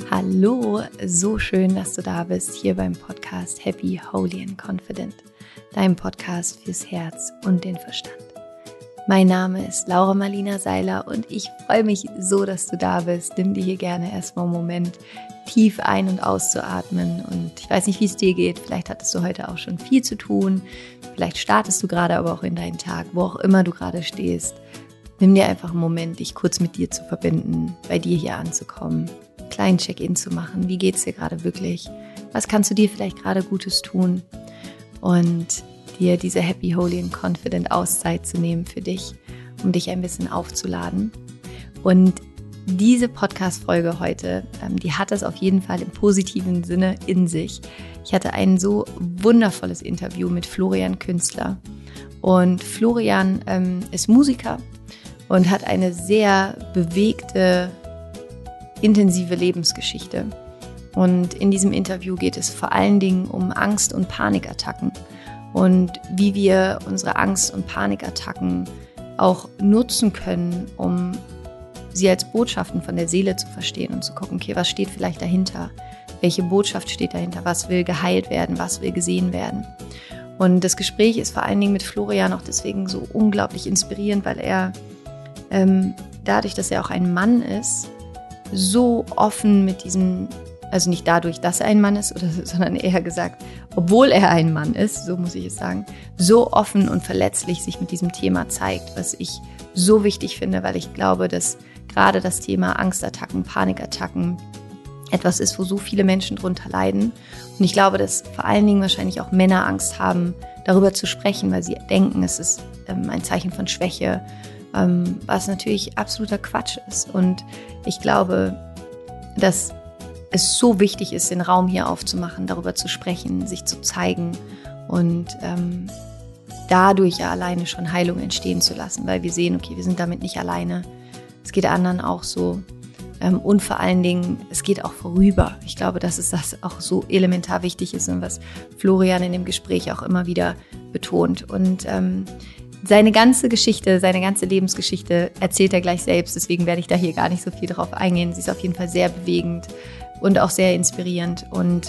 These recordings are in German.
Hallo, so schön, dass du da bist, hier beim Podcast Happy, Holy and Confident, deinem Podcast fürs Herz und den Verstand. Mein Name ist Laura Marlina Seiler und ich freue mich so, dass du da bist. Nimm dir hier gerne erstmal einen Moment, tief ein- und auszuatmen. Und ich weiß nicht, wie es dir geht. Vielleicht hattest du heute auch schon viel zu tun. Vielleicht startest du gerade aber auch in deinen Tag, wo auch immer du gerade stehst. Nimm dir einfach einen Moment, dich kurz mit dir zu verbinden, bei dir hier anzukommen, einen kleinen Check-in zu machen. Wie geht es dir gerade wirklich? Was kannst du dir vielleicht gerade Gutes tun? Und dir diese Happy, Holy and Confident Auszeit zu nehmen für dich, um dich ein bisschen aufzuladen. Und diese Podcast-Folge heute, die hat es auf jeden Fall im positiven Sinne in sich. Ich hatte ein so wundervolles Interview mit Florian Künstler. Und Florian ist Musiker und hat eine sehr bewegte, intensive Lebensgeschichte. Und in diesem Interview geht es vor allen Dingen um Angst- und Panikattacken und wie wir unsere Angst- und Panikattacken auch nutzen können, um sie als Botschaften von der Seele zu verstehen und zu gucken, okay, was steht vielleicht dahinter? Welche Botschaft steht dahinter? Was will geheilt werden? Was will gesehen werden? Und das Gespräch ist vor allen Dingen mit Florian auch deswegen so unglaublich inspirierend, weil er dadurch, dass er auch ein Mann ist, so offen mit diesen, also nicht dadurch, dass er ein Mann ist, sondern eher gesagt, obwohl er ein Mann ist, so muss ich es sagen, so offen und verletzlich sich mit diesem Thema zeigt, was ich so wichtig finde, weil ich glaube, dass gerade das Thema Angstattacken, Panikattacken etwas ist, wo so viele Menschen drunter leiden. Und ich glaube, dass vor allen Dingen wahrscheinlich auch Männer Angst haben, darüber zu sprechen, weil sie denken, es ist ein Zeichen von Schwäche, was natürlich absoluter Quatsch ist. Und ich glaube, dass es so wichtig ist, den Raum hier aufzumachen, darüber zu sprechen, sich zu zeigen und dadurch ja alleine schon Heilung entstehen zu lassen, weil wir sehen, okay, wir sind damit nicht alleine. Es geht anderen auch so. Und vor allen Dingen, es geht auch vorüber. Ich glaube, dass es das auch so elementar wichtig ist und was Florian in dem Gespräch auch immer wieder betont. Und seine ganze Geschichte, seine ganze Lebensgeschichte erzählt er gleich selbst. Deswegen werde ich da hier gar nicht so viel drauf eingehen. Sie ist auf jeden Fall sehr bewegend und auch sehr inspirierend. Und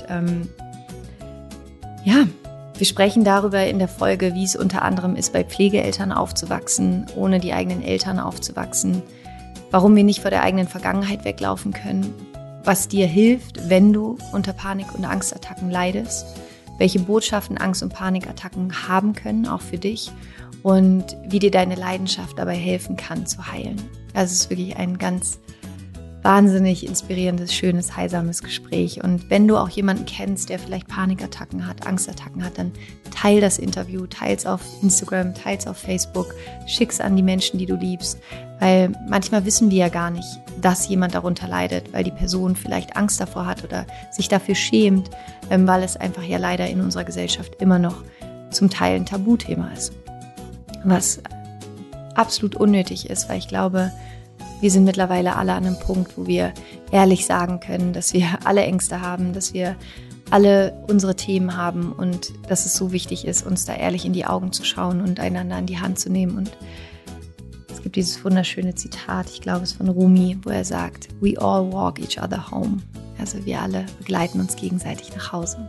wir sprechen darüber in der Folge, wie es unter anderem ist, bei Pflegeeltern aufzuwachsen, ohne die eigenen Eltern aufzuwachsen, warum wir nicht vor der eigenen Vergangenheit weglaufen können, was dir hilft, wenn du unter Panik- und Angstattacken leidest, welche Botschaften Angst- und Panikattacken haben können, auch für dich, und wie dir deine Leidenschaft dabei helfen kann, zu heilen. Also es ist wirklich ein ganz wahnsinnig inspirierendes, schönes, heilsames Gespräch. Und wenn du auch jemanden kennst, der vielleicht Panikattacken hat, Angstattacken hat, dann teil das Interview, teils auf Instagram, teils auf Facebook, schick's an die Menschen, die du liebst. Weil manchmal wissen wir ja gar nicht, dass jemand darunter leidet, weil die Person vielleicht Angst davor hat oder sich dafür schämt, weil es einfach ja leider in unserer Gesellschaft immer noch zum Teil ein Tabuthema ist. Was absolut unnötig ist, weil ich glaube, wir sind mittlerweile alle an einem Punkt, wo wir ehrlich sagen können, dass wir alle Ängste haben, dass wir alle unsere Themen haben und dass es so wichtig ist, uns da ehrlich in die Augen zu schauen und einander an die Hand zu nehmen. Und es gibt dieses wunderschöne Zitat, ich glaube es ist von Rumi, wo er sagt, "We all walk each other home." Also wir alle begleiten uns gegenseitig nach Hause.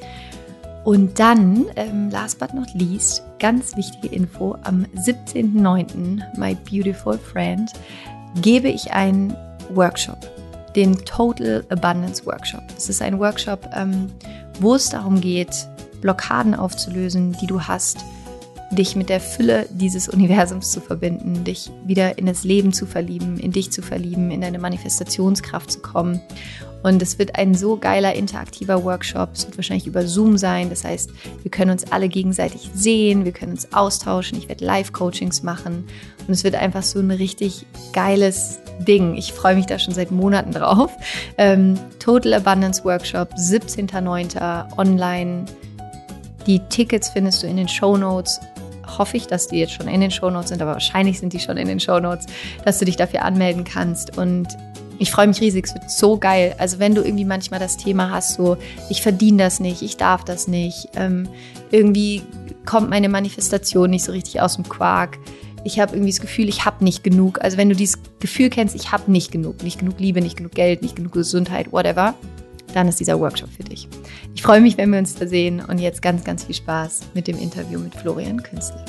Und dann, last but not least, ganz wichtige Info, am 17.09., my beautiful friend, gebe ich einen Workshop, den Total Abundance Workshop. Es ist ein Workshop, wo es darum geht, Blockaden aufzulösen, die du hast, dich mit der Fülle dieses Universums zu verbinden, dich wieder in das Leben zu verlieben, in dich zu verlieben, in deine Manifestationskraft zu kommen. Und es wird ein so geiler, interaktiver Workshop. Es wird wahrscheinlich über Zoom sein. Das heißt, wir können uns alle gegenseitig sehen, wir können uns austauschen. Ich werde Live-Coachings machen. Und es wird einfach so ein richtig geiles Ding. Ich freue mich da schon seit Monaten drauf. Total Abundance Workshop, 17.09. online. Die Tickets findest du in den Shownotes. Hoffe ich, dass die jetzt schon in den Shownotes sind, aber wahrscheinlich sind die schon in den Shownotes, dass du dich dafür anmelden kannst. Und ich freue mich riesig, es wird so geil. Also wenn du irgendwie manchmal das Thema hast, so ich verdiene das nicht, ich darf das nicht, irgendwie kommt meine Manifestation nicht so richtig aus dem Quark, ich habe irgendwie das Gefühl, ich habe nicht genug. Also wenn du dieses Gefühl kennst, ich habe nicht genug Liebe, nicht genug Geld, nicht genug Gesundheit, whatever, dann ist dieser Workshop für dich. Ich freue mich, wenn wir uns da sehen und jetzt ganz, ganz viel Spaß mit dem Interview mit Florian Künstler.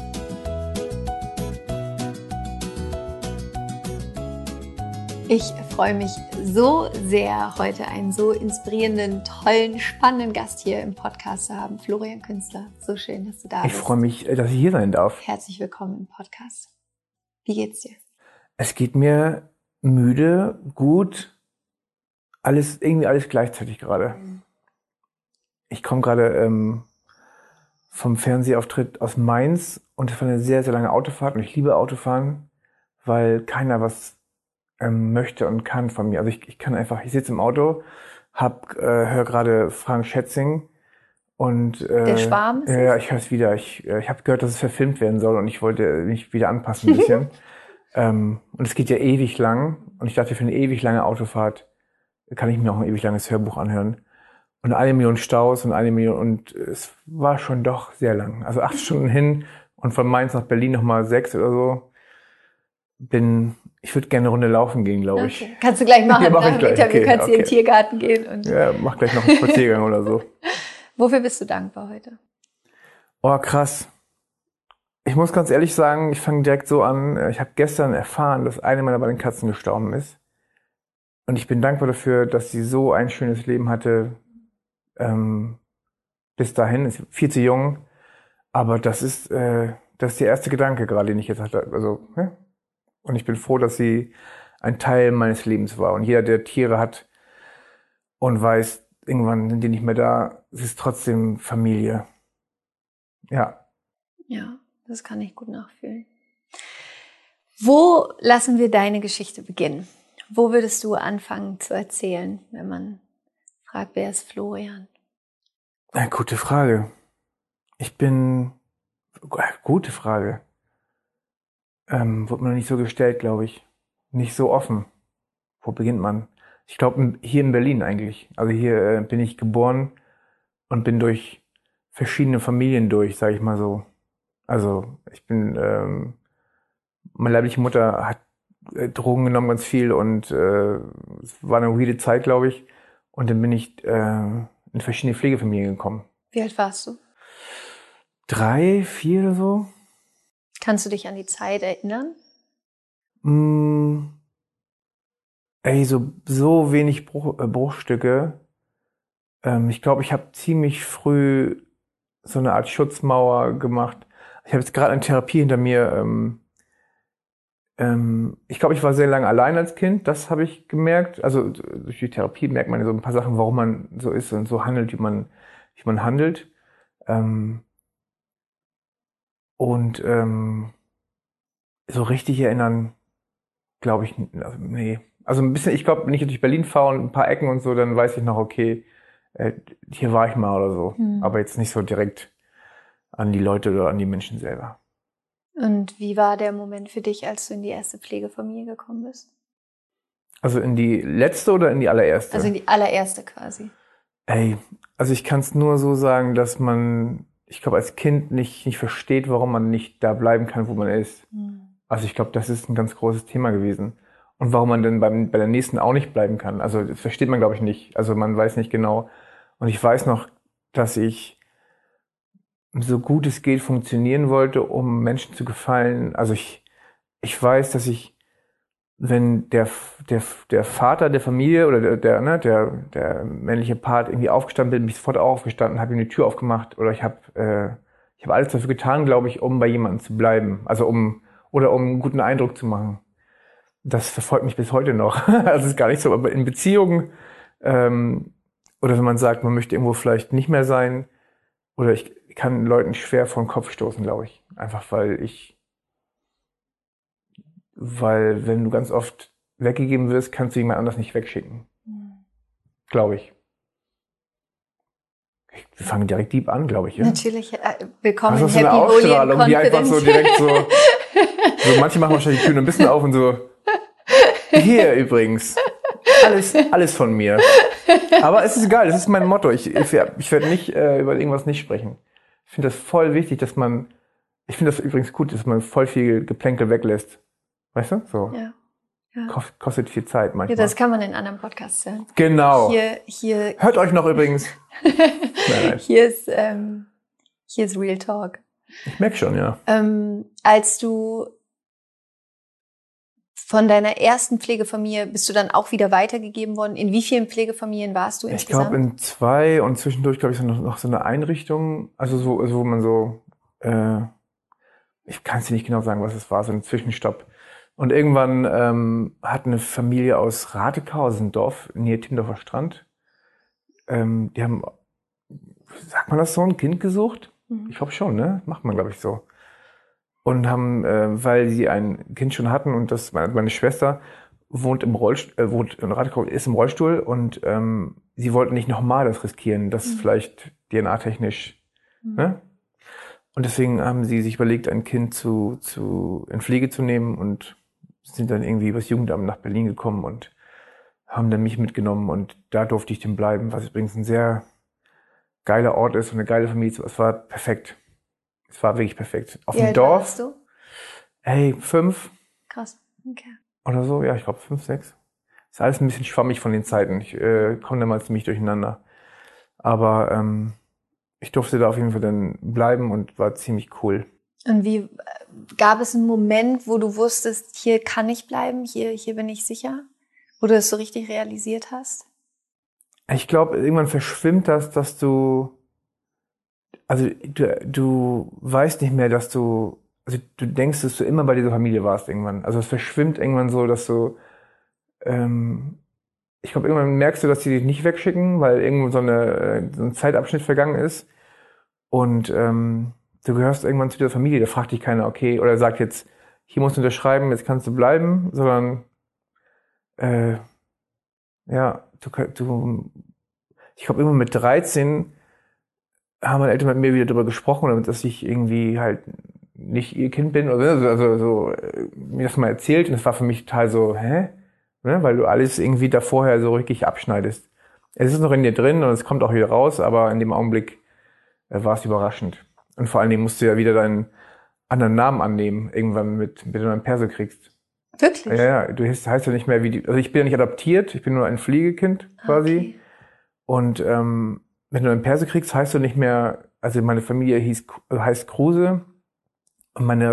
Ich freue mich so sehr, heute einen so inspirierenden, tollen, spannenden Gast hier im Podcast zu haben. Florian Künstler, so schön, dass du da bist. Ich freue mich, dass ich hier sein darf. Herzlich willkommen im Podcast. Wie geht's dir? Es geht mir müde, gut, irgendwie alles gleichzeitig gerade. Ich komme gerade vom Fernsehauftritt aus Mainz und es war eine sehr, sehr lange Autofahrt und ich liebe Autofahren, weil keiner was möchte und kann von mir. Also ich kann einfach, ich sitze im Auto, höre gerade Frank Schätzing und der Schwarm ist ja, ich höre es wieder. Ich habe gehört, dass es verfilmt werden soll und ich wollte mich wieder anpassen ein bisschen. Und es geht ja ewig lang und ich dachte, für eine ewig lange Autofahrt kann ich mir auch ein ewig langes Hörbuch anhören. Und 1 Million Staus und 1 Million und es war schon doch sehr lang. Also 8 Stunden hin und von Mainz nach Berlin nochmal 6 oder so. Ich würde gerne eine Runde laufen gehen, glaube ich. Okay. Kannst du gleich machen, ja, nach dem Interview kannst du in den Tiergarten gehen. Und ja, mach gleich noch einen Spaziergang oder so. Wofür bist du dankbar heute? Oh, krass. Ich muss ganz ehrlich sagen, ich fange direkt so an. Ich habe gestern erfahren, dass eine meiner beiden Katzen gestorben ist. Und ich bin dankbar dafür, dass sie so ein schönes Leben hatte. Bis dahin, ist viel zu jung. Aber das ist der erste Gedanke gerade, den ich jetzt hatte. Also, ja. Und ich bin froh, dass sie ein Teil meines Lebens war. Und jeder, der Tiere hat und weiß, irgendwann sind die nicht mehr da, es ist trotzdem Familie. Ja. Ja, das kann ich gut nachfühlen. Wo lassen wir deine Geschichte beginnen? Wo würdest du anfangen zu erzählen, wenn man fragt, wer ist Florian? Eine gute Frage. Gute Frage. Wurde mir noch nicht so gestellt, glaube ich. Nicht so offen. Wo beginnt man? Ich glaube, hier in Berlin eigentlich. Also hier bin ich geboren und bin durch verschiedene Familien durch, sage ich mal so. Also meine leibliche Mutter hat Drogen genommen, ganz viel und es war eine weirde Zeit, glaube ich. Und dann bin ich in verschiedene Pflegefamilien gekommen. Wie alt warst du? 3, 4 oder so. Kannst du dich an die Zeit erinnern? So wenig Bruchstücke. Ich glaube, ich habe ziemlich früh so eine Art Schutzmauer gemacht. Ich habe jetzt gerade eine Therapie hinter mir. Ich glaube, ich war sehr lange allein als Kind. Das habe ich gemerkt. Also durch die Therapie merkt man so ein paar Sachen, warum man so ist und so handelt, wie man handelt. So richtig erinnern, glaube ich, nee. Also ein bisschen, ich glaube, wenn ich durch Berlin fahre und ein paar Ecken und so, dann weiß ich noch, okay, hier war ich mal oder so. Aber jetzt nicht so direkt an die Leute oder an die Menschen selber. Und wie war der Moment für dich, als du in die erste Pflegefamilie gekommen bist? Also in die letzte oder in die allererste? Also in die allererste quasi. Also ich kann es nur so sagen, dass man, ich glaube, als Kind nicht versteht, warum man nicht da bleiben kann, wo man ist. Also ich glaube, das ist ein ganz großes Thema gewesen. Und warum man dann bei der nächsten auch nicht bleiben kann. Also das versteht man, glaube ich, nicht. Also man weiß nicht genau. Und ich weiß noch, dass ich so gut es geht funktionieren wollte, um Menschen zu gefallen. Also ich weiß, dass wenn der Vater der Familie oder der männliche Part irgendwie aufgestanden bin, bin ich sofort aufgestanden, habe ihm die Tür aufgemacht oder ich habe alles dafür getan, glaube ich, um bei jemandem zu bleiben. Also um einen guten Eindruck zu machen. Das verfolgt mich bis heute noch. Also es ist gar nicht so, aber in Beziehungen oder wenn man sagt, man möchte irgendwo vielleicht nicht mehr sein oder ich kann Leuten schwer vor den Kopf stoßen, glaube ich. Einfach weil wenn du ganz oft weggegeben wirst, kannst du jemand anders nicht wegschicken. Glaube ich. Wir fangen direkt deep an, glaube ich. Ja? Natürlich. Willkommen in Happy Ausstrahlung, die einfach so direkt so manche machen wahrscheinlich die Türen ein bisschen auf und so. Hier übrigens. Alles von mir. Aber es ist egal, das ist mein Motto. Ich werde nicht über irgendwas nicht sprechen. Ich finde das voll wichtig, dass man Ich finde das übrigens gut, dass man voll viel Geplänkel weglässt. Weißt du? So. Ja. Ja. Kostet viel Zeit manchmal. Ja, das kann man in anderen Podcasts hören. Genau. Hier. Hört euch noch übrigens. Nein. Hier ist Real Talk. Ich merke schon, ja. Als du von deiner ersten Pflegefamilie bist du dann auch wieder weitergegeben worden? In wie vielen Pflegefamilien warst du insgesamt? Ich glaube in 2 und zwischendurch glaube ich noch so eine Einrichtung, also so, wo man so, ich kann es dir nicht genau sagen, was es war, so ein Zwischenstopp. Und irgendwann hat eine Familie aus Ratekau, also ein Dorf, nähe Timmendorfer Strand, die haben, sagt man das so, ein Kind gesucht? Ich glaube schon, ne? Macht man, glaube ich, so. Und haben, weil sie ein Kind schon hatten und das meine Schwester wohnt im Rollstuhl, wohnt in Ratekau, ist im Rollstuhl und sie wollten nicht nochmal das riskieren, das vielleicht DNA-technisch, ne? Und deswegen haben sie sich überlegt, ein Kind in Pflege zu nehmen und sind dann irgendwie übers Jugendamt nach Berlin gekommen und haben dann mich mitgenommen und da durfte ich dann bleiben, was übrigens ein sehr geiler Ort ist und eine geile Familie. Es war perfekt. Es war wirklich perfekt. Auf dem Dorf. Warst du? Hey, 5. Krass. Okay. Oder so, ja, ich glaube 5, 6. Ist alles ein bisschen schwammig von den Zeiten. Ich komme da mal ziemlich durcheinander. Aber ich durfte da auf jeden Fall dann bleiben und war ziemlich cool. Und wie gab es einen Moment, wo du wusstest, hier kann ich bleiben, hier bin ich sicher? Wo du das so richtig realisiert hast? Ich glaube, irgendwann verschwimmt das, dass du weißt nicht mehr, dass du denkst, dass du immer bei dieser Familie warst irgendwann. Also es verschwimmt irgendwann so, dass du, ich glaube, irgendwann merkst du, dass die dich nicht wegschicken, weil irgendwo so ein Zeitabschnitt vergangen ist. Und du gehörst irgendwann zu dieser Familie, da fragt dich keiner, okay, oder sagt jetzt, hier musst du unterschreiben, jetzt kannst du bleiben, sondern ja, ich glaube, immer mit 13 haben meine Eltern mit mir wieder darüber gesprochen, dass ich irgendwie halt nicht ihr Kind bin, oder mir das mal erzählt und es war für mich total so, hä? Ne? Weil du alles irgendwie da vorher so richtig abschneidest. Es ist noch in dir drin und es kommt auch wieder raus, aber in dem Augenblick war es überraschend. Und vor allen Dingen musst du ja wieder deinen anderen Namen annehmen, irgendwann wenn du einen Perso kriegst. Wirklich? Ja, du heißt ja nicht mehr also ich bin ja nicht adoptiert, ich bin nur ein Pflegekind quasi. Okay. Und wenn du einen Perso kriegst, heißt du nicht mehr, also meine Familie heißt Kruse und meine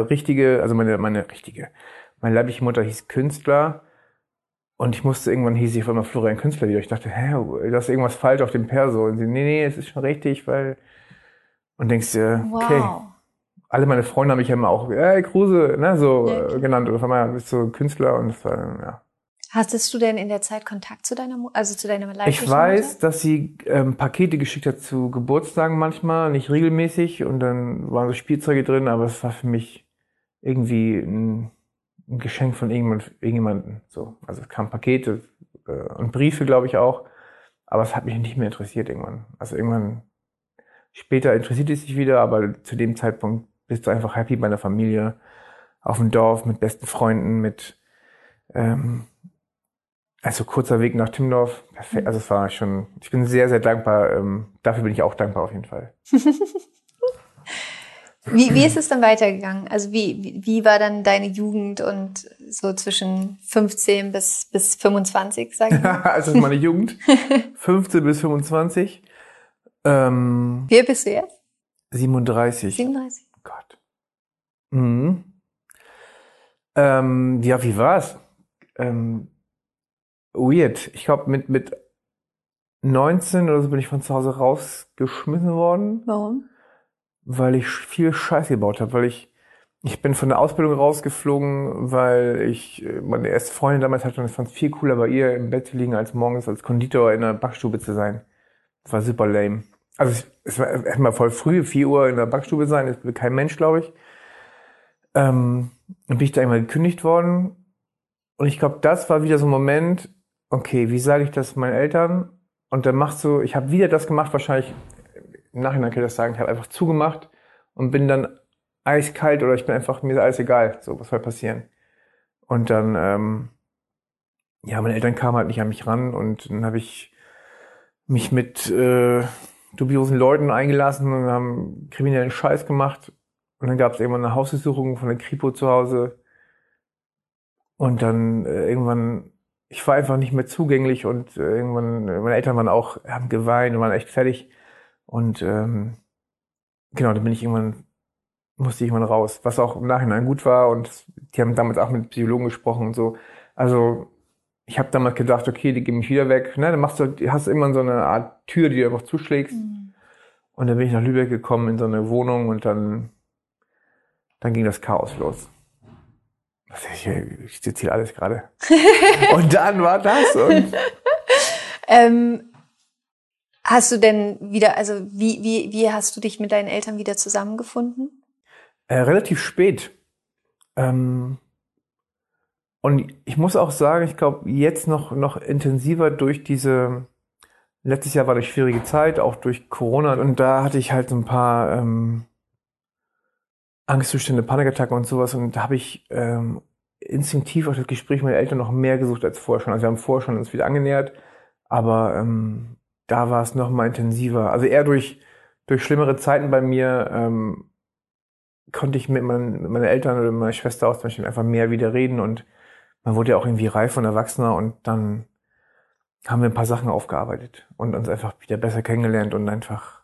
leibliche Mutter hieß Künstler und hieß ich auf einmal Florian Künstler wieder. Ich dachte, da ist irgendwas falsch auf dem Perso. Und sie, nee, es ist schon richtig, und denkst dir, okay. Wow. Alle meine Freunde haben mich ja immer auch, Kruse, ne, so genannt. Und auf einmal bist du Künstler und das war, ja. Hattest du denn in der Zeit Kontakt zu deiner Mutter, also zu deiner leiblichen Ich weiß, Mutter? dass sie Pakete geschickt hat zu Geburtstagen manchmal, nicht regelmäßig. Und dann waren so Spielzeuge drin, aber es war für mich irgendwie ein Geschenk von irgendjemandem. So. Also es kamen Pakete und Briefe, glaube ich, auch. Aber es hat mich nicht mehr interessiert irgendwann. Also irgendwann später interessiert es sich wieder, aber zu dem Zeitpunkt bist du einfach happy bei der Familie, auf dem Dorf, mit besten Freunden, also kurzer Weg nach Timmendorf, perfekt. Also es war schon, ich bin sehr, sehr dankbar. Dafür bin ich auch dankbar auf jeden Fall. Wie ist es dann weitergegangen? Also wie war dann deine Jugend und so zwischen 15 bis 25, sag ich mal? Also meine Jugend, 15 bis 25. Wie alt bist du jetzt? 37. 37. Gott. Mhm. Ja, wie war's? Weird. Ich glaube, mit 19 oder so bin ich von zu Hause rausgeschmissen worden. Warum? Weil ich viel Scheiße gebaut habe. Weil ich bin von der Ausbildung rausgeflogen, weil ich meine erste Freundin damals hatte und ich fand es viel cooler, bei ihr im Bett zu liegen, als morgens als Konditor in der Backstube zu sein. Das war super lame. Also es war erstmal voll früh, 4 Uhr in der Backstube sein, das will kein Mensch, glaube ich. Dann bin ich da irgendwann gekündigt worden. Und ich glaube, das war wieder so ein Moment, okay, wie sage ich das meinen Eltern? Und dann ich habe wieder das gemacht, wahrscheinlich, im Nachhinein kann ich das sagen, ich habe einfach zugemacht und bin dann eiskalt oder mir ist alles egal, so, was soll passieren? Und dann, meine Eltern kamen halt nicht an mich ran und dann habe ich mich mit dubiosen Leuten eingelassen und haben kriminellen Scheiß gemacht. Und Und dann gab es irgendwann eine Hausbesuchung von der Kripo zu Hause. Und dann irgendwann, ich war einfach nicht mehr zugänglich und irgendwann, meine Eltern waren auch, haben geweint und waren echt fertig. Und genau, dann musste ich irgendwann raus, was auch im Nachhinein gut war. Und die haben damals auch mit Psychologen gesprochen und so. Also ich habe damals gedacht, okay, die geben mich wieder weg. Ne, dann hast du immer so eine Art Tür, die du einfach zuschlägst. Und dann bin ich nach Lübeck gekommen in so eine Wohnung und dann ging das Chaos los. Ich zitiere alles gerade. Und dann war das. Und hast du denn wieder, also wie hast du dich mit deinen Eltern wieder zusammengefunden? Relativ spät. Und ich muss auch sagen, ich glaube, jetzt noch intensiver durch letztes Jahr war eine schwierige Zeit, auch durch Corona. Und da hatte ich halt so ein paar Angstzustände, Panikattacken und sowas. Und da habe ich instinktiv auch das Gespräch mit den Eltern noch mehr gesucht als vorher schon. Also wir haben vorher schon uns wieder angenähert, aber da war es noch mal intensiver. Also eher durch schlimmere Zeiten bei mir konnte ich mit meinen Eltern oder meiner Schwester auch zum Beispiel einfach mehr wieder reden und man wurde ja auch irgendwie reif und erwachsener und dann haben wir ein paar Sachen aufgearbeitet und uns einfach wieder besser kennengelernt und einfach,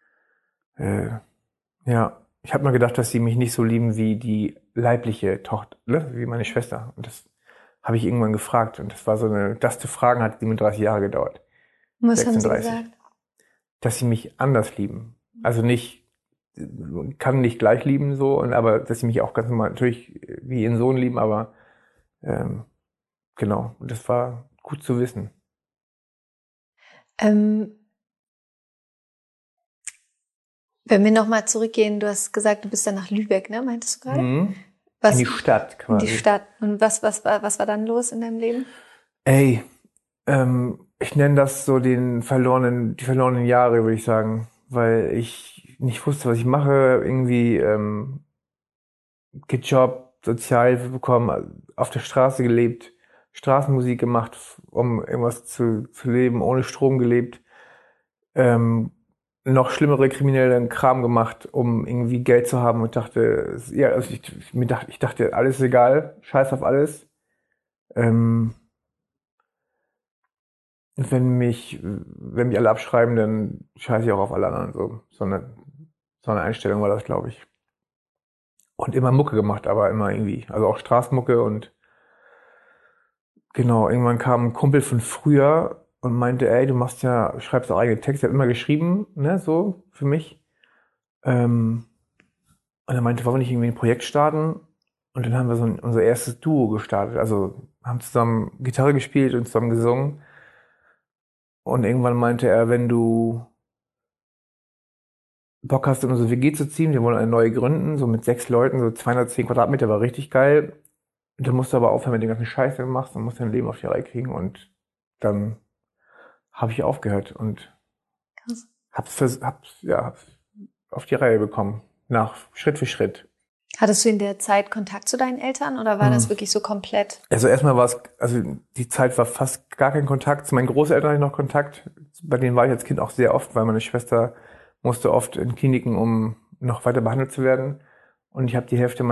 ja, ich habe mal gedacht, dass sie mich nicht so lieben wie die leibliche Tochter, ne? Wie meine Schwester. Und das habe ich irgendwann gefragt und das war das zu fragen hat 37 Jahre gedauert. Was haben sie gesagt? Dass sie mich anders lieben. Also kann nicht gleich lieben so, aber dass sie mich auch ganz normal, natürlich wie ihren Sohn lieben, aber genau, und das war gut zu wissen. Wenn wir nochmal zurückgehen, du hast gesagt, du bist dann nach Lübeck, ne? Meintest du gerade? Mhm. In die Stadt quasi. In die Stadt. Und was war dann los in deinem Leben? Ey, ich nenne das so die verlorenen Jahre, würde ich sagen, weil ich nicht wusste, was ich mache, irgendwie gejobbt, Sozialhilfe bekommen, auf der Straße gelebt, Straßenmusik gemacht, um irgendwas zu leben, ohne Strom gelebt, noch schlimmere kriminelle Kram gemacht, um irgendwie Geld zu haben und dachte, ja, also ich dachte, alles ist egal, scheiß auf alles. Wenn mich alle abschreiben, dann scheiße ich auch auf alle anderen. So eine Einstellung war das, glaube ich. Und immer Mucke gemacht, aber immer irgendwie, also auch Straßenmucke und genau, irgendwann kam ein Kumpel von früher und meinte, ey, schreibst auch eigene Texte, er hat immer geschrieben, ne, so, für mich. Und er meinte, wollen wir nicht irgendwie ein Projekt starten? Und dann haben wir unser erstes Duo gestartet, also haben zusammen Gitarre gespielt und zusammen gesungen. Und irgendwann meinte er, wenn du Bock hast, in unsere WG zu ziehen, wir wollen eine neue gründen, so mit 6 Leuten, so 210 Quadratmeter, war richtig geil. Und dann musst du aber aufhören mit den ganzen Scheiß, den du machst, dann musst du dein Leben auf die Reihe kriegen. Und dann habe ich aufgehört und Krass. hab's auf die Reihe bekommen. Schritt für Schritt. Hattest du in der Zeit Kontakt zu deinen Eltern oder war das wirklich so komplett? Also erstmal die Zeit war fast gar kein Kontakt. Zu meinen Großeltern hatte ich noch Kontakt. Bei denen war ich als Kind auch sehr oft, weil meine Schwester musste oft in Kliniken, um noch weiter behandelt zu werden. Und ich habe die Hälfte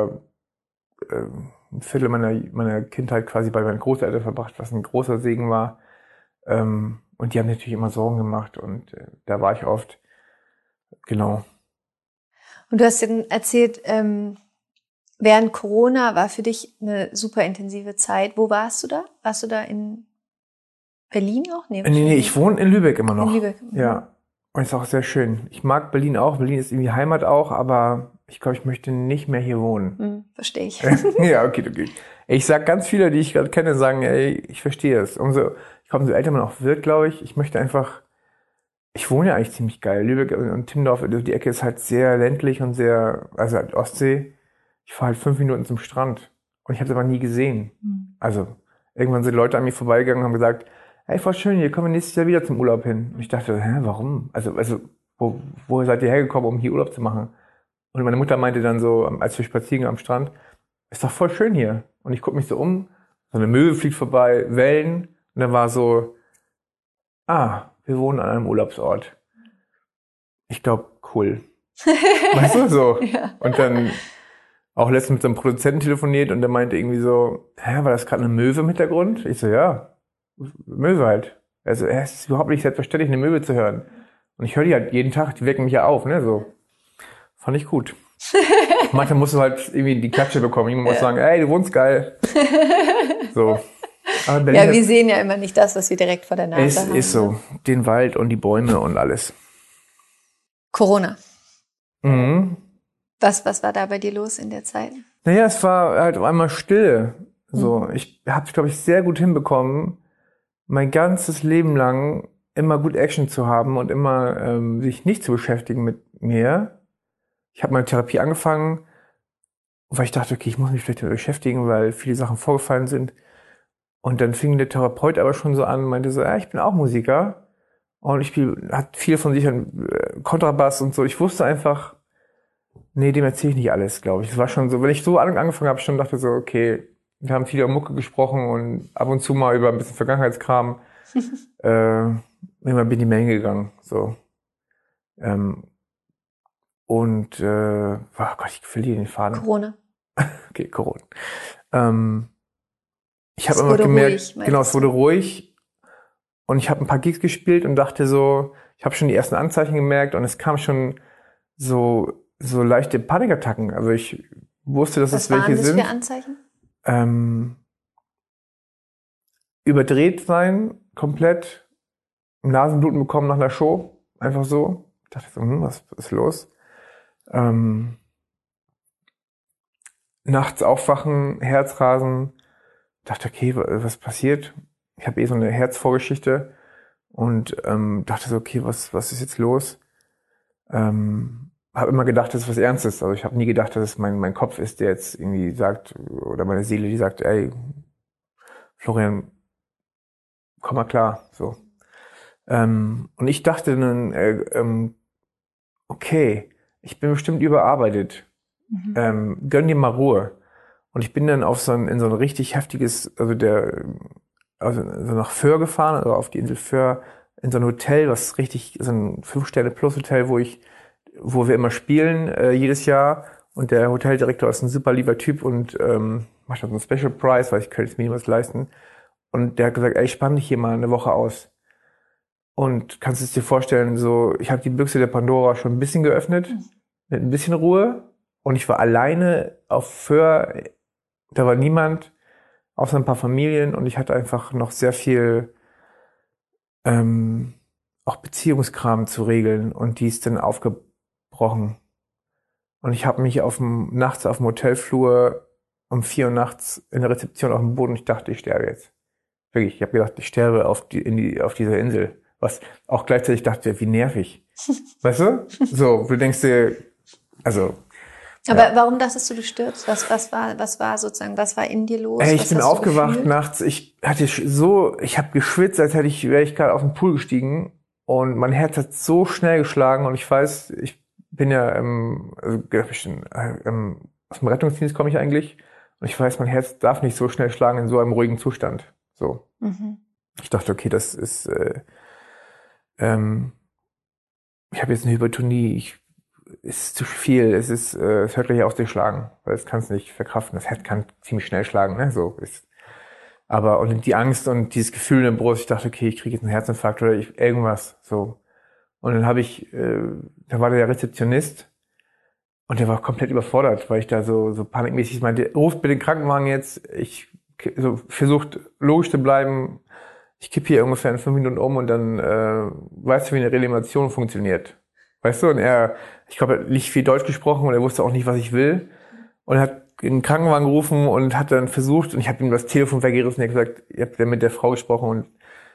ein Viertel meiner Kindheit quasi bei meinen Großeltern verbracht, was ein großer Segen war. Und die haben natürlich immer Sorgen gemacht und da war ich oft. Genau. Und du hast dann erzählt, während Corona war für dich eine super intensive Zeit. Wo warst du da? Warst du da in Berlin auch? Nee, ich wohne in Lübeck immer noch. In Lübeck. Ja. Und ist auch sehr schön. Ich mag Berlin auch. Berlin ist irgendwie Heimat auch, aber ich glaube, ich möchte nicht mehr hier wohnen. Verstehe ich. Ja, okay. Ich sag ganz viele, die ich gerade kenne, sagen, ey, ich verstehe es. Umso älter man auch wird, glaube ich, ich wohne ja eigentlich ziemlich geil. Lübeck und Timmendorf, die Ecke ist halt sehr ländlich und also halt Ostsee. Ich fahre halt 5 Minuten zum Strand. Und ich habe es aber nie gesehen. Also, irgendwann sind Leute an mir vorbeigegangen und haben gesagt, hey, voll schön, hier kommen wir nächstes Jahr wieder zum Urlaub hin. Und ich dachte, warum? Also, woher seid ihr hergekommen, um hier Urlaub zu machen? Und meine Mutter meinte dann so, als wir spazieren am Strand, ist doch voll schön hier. Und ich gucke mich so um, so eine Möwe fliegt vorbei, Wellen. Und dann war so, wir wohnen an einem Urlaubsort. Ich glaube, cool. Weißt du, so. Ja. Und dann auch letztens mit so einem Produzenten telefoniert und der meinte irgendwie so, war das gerade eine Möwe im Hintergrund? Ich so, ja, Möwe halt. Also, es ist überhaupt nicht selbstverständlich, eine Möwe zu hören. Und ich höre die halt jeden Tag, die wecken mich ja auf, ne, so. Fand ich gut. Manchmal musst du halt irgendwie die Klatsche bekommen. Jemand muss sagen, ey, du wohnst geil. So. Aber Berlin Ja, wir sehen ja immer nicht das, was wir direkt vor der Nase haben. ist so. Den Wald und die Bäume und alles. Corona. Mhm. Was war da bei dir los in der Zeit? Naja, es war halt auf einmal Stille. So, ich habe es, glaube ich, sehr gut hinbekommen, mein ganzes Leben lang immer gut Action zu haben und immer sich nicht zu beschäftigen mit mir. Ich habe meine Therapie angefangen, weil ich dachte, okay, ich muss mich vielleicht damit beschäftigen, weil viele Sachen vorgefallen sind. Und dann fing der Therapeut aber schon so an, meinte so, ich bin auch Musiker und ich spiele, hat viel von sich an Kontrabass und so. Ich wusste einfach, nee, dem erzähle ich nicht alles, glaube ich. Es war schon so, wenn ich so angefangen habe, schon dachte so, okay, wir haben viel über Mucke gesprochen und ab und zu mal über ein bisschen Vergangenheitskram. Irgendwann bin ich in die Menge gegangen, so. Oh Gott, ich verliere den Faden. Corona. Okay, Corona. Ich habe Es immer wurde gemerkt, ruhig, genau, meintest es wurde ruhig und ich habe ein paar Gigs gespielt und dachte so, ich habe schon die ersten Anzeichen gemerkt und es kam schon so leichte Panikattacken. Also ich wusste, dass Was es welche waren das für sind. Anzeichen? Überdreht sein, komplett, Nasenbluten bekommen nach einer Show, einfach so. Ich dachte so, was ist los? Nachts aufwachen, Herzrasen, dachte, okay, was passiert? Ich habe so eine Herzvorgeschichte und dachte so, okay, was ist jetzt los? Habe immer gedacht, das ist was Ernstes. Also ich habe nie gedacht, dass es mein Kopf ist, der jetzt irgendwie sagt, oder meine Seele, die sagt, ey, Florian, komm mal klar, so. Und ich dachte dann, okay, ich bin bestimmt überarbeitet. Gönn dir mal Ruhe. Und ich bin dann in so ein richtig heftiges, also so nach Föhr gefahren, also auf die Insel Föhr, in so ein Hotel, was richtig, so ein 5-Sterne-Plus-Hotel, wo wir immer spielen, jedes Jahr. Und der Hoteldirektor ist ein super lieber Typ und macht dann so einen Special Price, weil ich könnte es mir niemals leisten. Und der hat gesagt, ey, spann dich hier mal eine Woche aus. Und kannst es dir vorstellen, so, ich habe die Büchse der Pandora schon ein bisschen geöffnet, mit ein bisschen Ruhe. Und ich war alleine auf Föhr, da war niemand, außer ein paar Familien. Und ich hatte einfach noch sehr viel auch Beziehungskram zu regeln. Und die ist dann aufgebrochen. Und ich habe mich nachts auf dem Hotelflur um 4 Uhr nachts in der Rezeption auf dem Boden. Ich dachte, ich sterbe jetzt. Wirklich, ich habe gedacht, ich sterbe auf dieser Insel. Was auch gleichzeitig dachte, wie nervig. Weißt du? So, du denkst dir, also. Aber warum dachtest du stirbst? Was war sozusagen, was war in dir los? Ey, ich Was bin hast du aufgewacht gefühlt? nachts. Ich habe geschwitzt, als wäre ich gerade aus dem Pool gestiegen. Und mein Herz hat so schnell geschlagen. Und ich weiß, ich bin ja, aus dem Rettungsdienst komme ich eigentlich. Und ich weiß, mein Herz darf nicht so schnell schlagen in so einem ruhigen Zustand. So. Ich dachte, okay, das ist, ich habe jetzt eine Hypertonie, ist zu viel, es hört gleich auf zu schlagen, weil es kann es nicht verkraften. Das Herz kann ziemlich schnell schlagen, ne? So ist. Aber und die Angst und dieses Gefühl in der Brust, ich dachte, okay, ich kriege jetzt einen Herzinfarkt oder irgendwas so. Und dann da war der Rezeptionist und der war komplett überfordert, weil ich da so panikmäßig meinte, ruft bitte den Krankenwagen jetzt. Ich so versucht logisch zu bleiben. Ich kippe hier ungefähr in 5 Minuten um und dann weißt du, wie eine Reanimation funktioniert. Weißt du? Und ich glaube, er hat nicht viel Deutsch gesprochen und er wusste auch nicht, was ich will. Und er hat den Krankenwagen gerufen und hat dann versucht, und ich habe ihm das Telefon weggerissen, er hat gesagt, ihr habt ja mit der Frau gesprochen und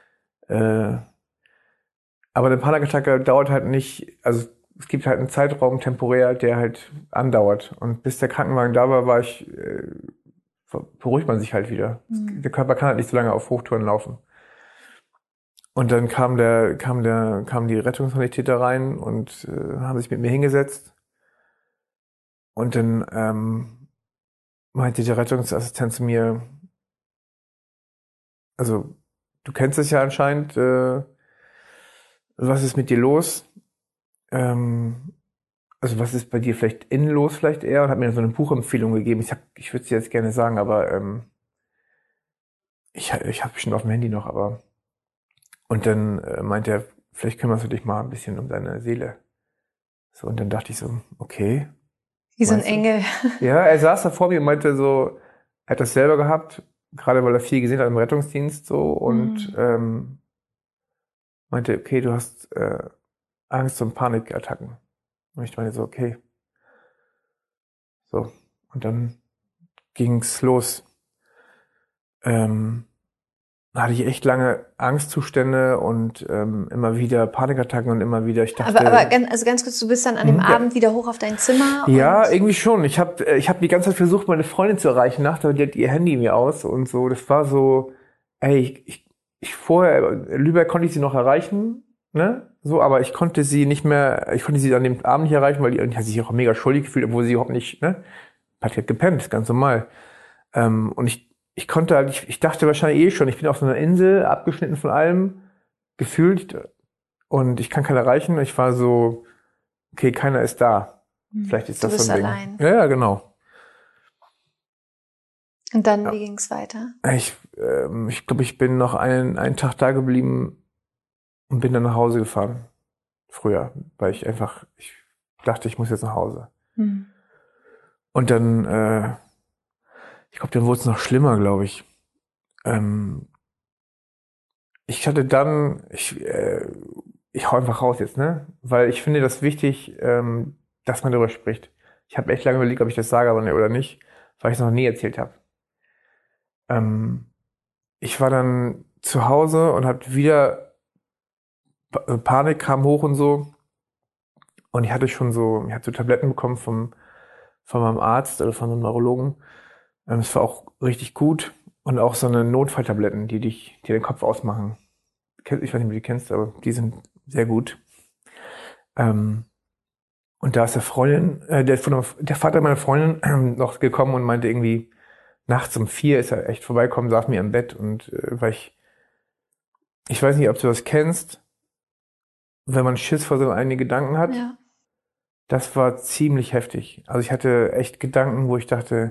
aber eine Panikattacke dauert halt nicht, also es gibt halt einen Zeitraum temporär, der halt andauert. Und bis der Krankenwagen da war, beruhigt man sich halt wieder. Der Körper kann halt nicht so lange auf Hochtouren laufen. Und dann kamen die Rettungssanitäter rein und haben sich mit mir hingesetzt. Und dann meinte der Rettungsassistent zu mir, also du kennst es ja anscheinend, was ist mit dir los? also was ist bei dir vielleicht innenlos vielleicht eher? Und hat mir so eine Buchempfehlung gegeben. Ich würde es jetzt gerne sagen, aber ich habe bestimmt auf dem Handy noch, aber und dann meinte er, vielleicht kümmerst du dich mal ein bisschen um deine Seele. So, und dann dachte ich so, okay. Wie so ein Engel. Ja, er saß da vor mir und meinte so, er hat das selber gehabt, gerade weil er viel gesehen hat im Rettungsdienst so und meinte, okay, du hast Angst und Panikattacken. Und ich meinte so, okay. So, und dann ging's los. Da hatte ich echt lange Angstzustände und immer wieder Panikattacken und immer wieder, ich dachte... Aber ganz kurz, du bist dann an dem Abend wieder hoch auf dein Zimmer? Ja, irgendwie schon. Ich hab die ganze Zeit versucht, meine Freundin zu erreichen. Nachher, die hat ihr Handy mir aus und so. Das war so, ey, ich vorher, Lübeck konnte ich sie noch erreichen, ne? So, aber ich konnte sie an dem Abend nicht erreichen, weil die hat sich auch mega schuldig gefühlt, obwohl sie überhaupt nicht, ne? Hat halt gepennt, ganz normal. Und ich konnte halt, ich dachte wahrscheinlich schon, ich bin auf so einer Insel, abgeschnitten von allem, gefühlt, und ich kann keinen erreichen. Ich war so, okay, keiner ist da. Vielleicht ist das so ein Ding. Allein. Ja, genau. Und dann, wie ging's weiter? Ich glaube, ich bin noch einen Tag da geblieben und bin dann nach Hause gefahren. Früher, weil ich dachte, ich muss jetzt nach Hause. Und dann, ich glaube, dann wurde es noch schlimmer, glaube ich. Ich hatte dann, ich hau einfach raus jetzt, ne? Weil ich finde das wichtig, dass man darüber spricht. Ich habe echt lange überlegt, ob ich das sage oder nicht, weil ich es noch nie erzählt habe. Ich war dann zu Hause und hatte wieder Panik kam hoch und so. Und ich hatte so Tabletten bekommen von meinem Arzt oder von einem Neurologen. Es war auch richtig gut. Und auch so eine Notfalltabletten, die den Kopf ausmachen. Ich weiß nicht, ob du die kennst, aber die sind sehr gut. Und da ist der Vater meiner Freundin noch gekommen und meinte irgendwie, nachts um 4 ist er echt vorbeigekommen, saß mir im Bett und weil ich weiß nicht, ob du das kennst, wenn man Schiss vor so eigenen Gedanken hat. Ja. Das war ziemlich heftig. Also ich hatte echt Gedanken, wo ich dachte,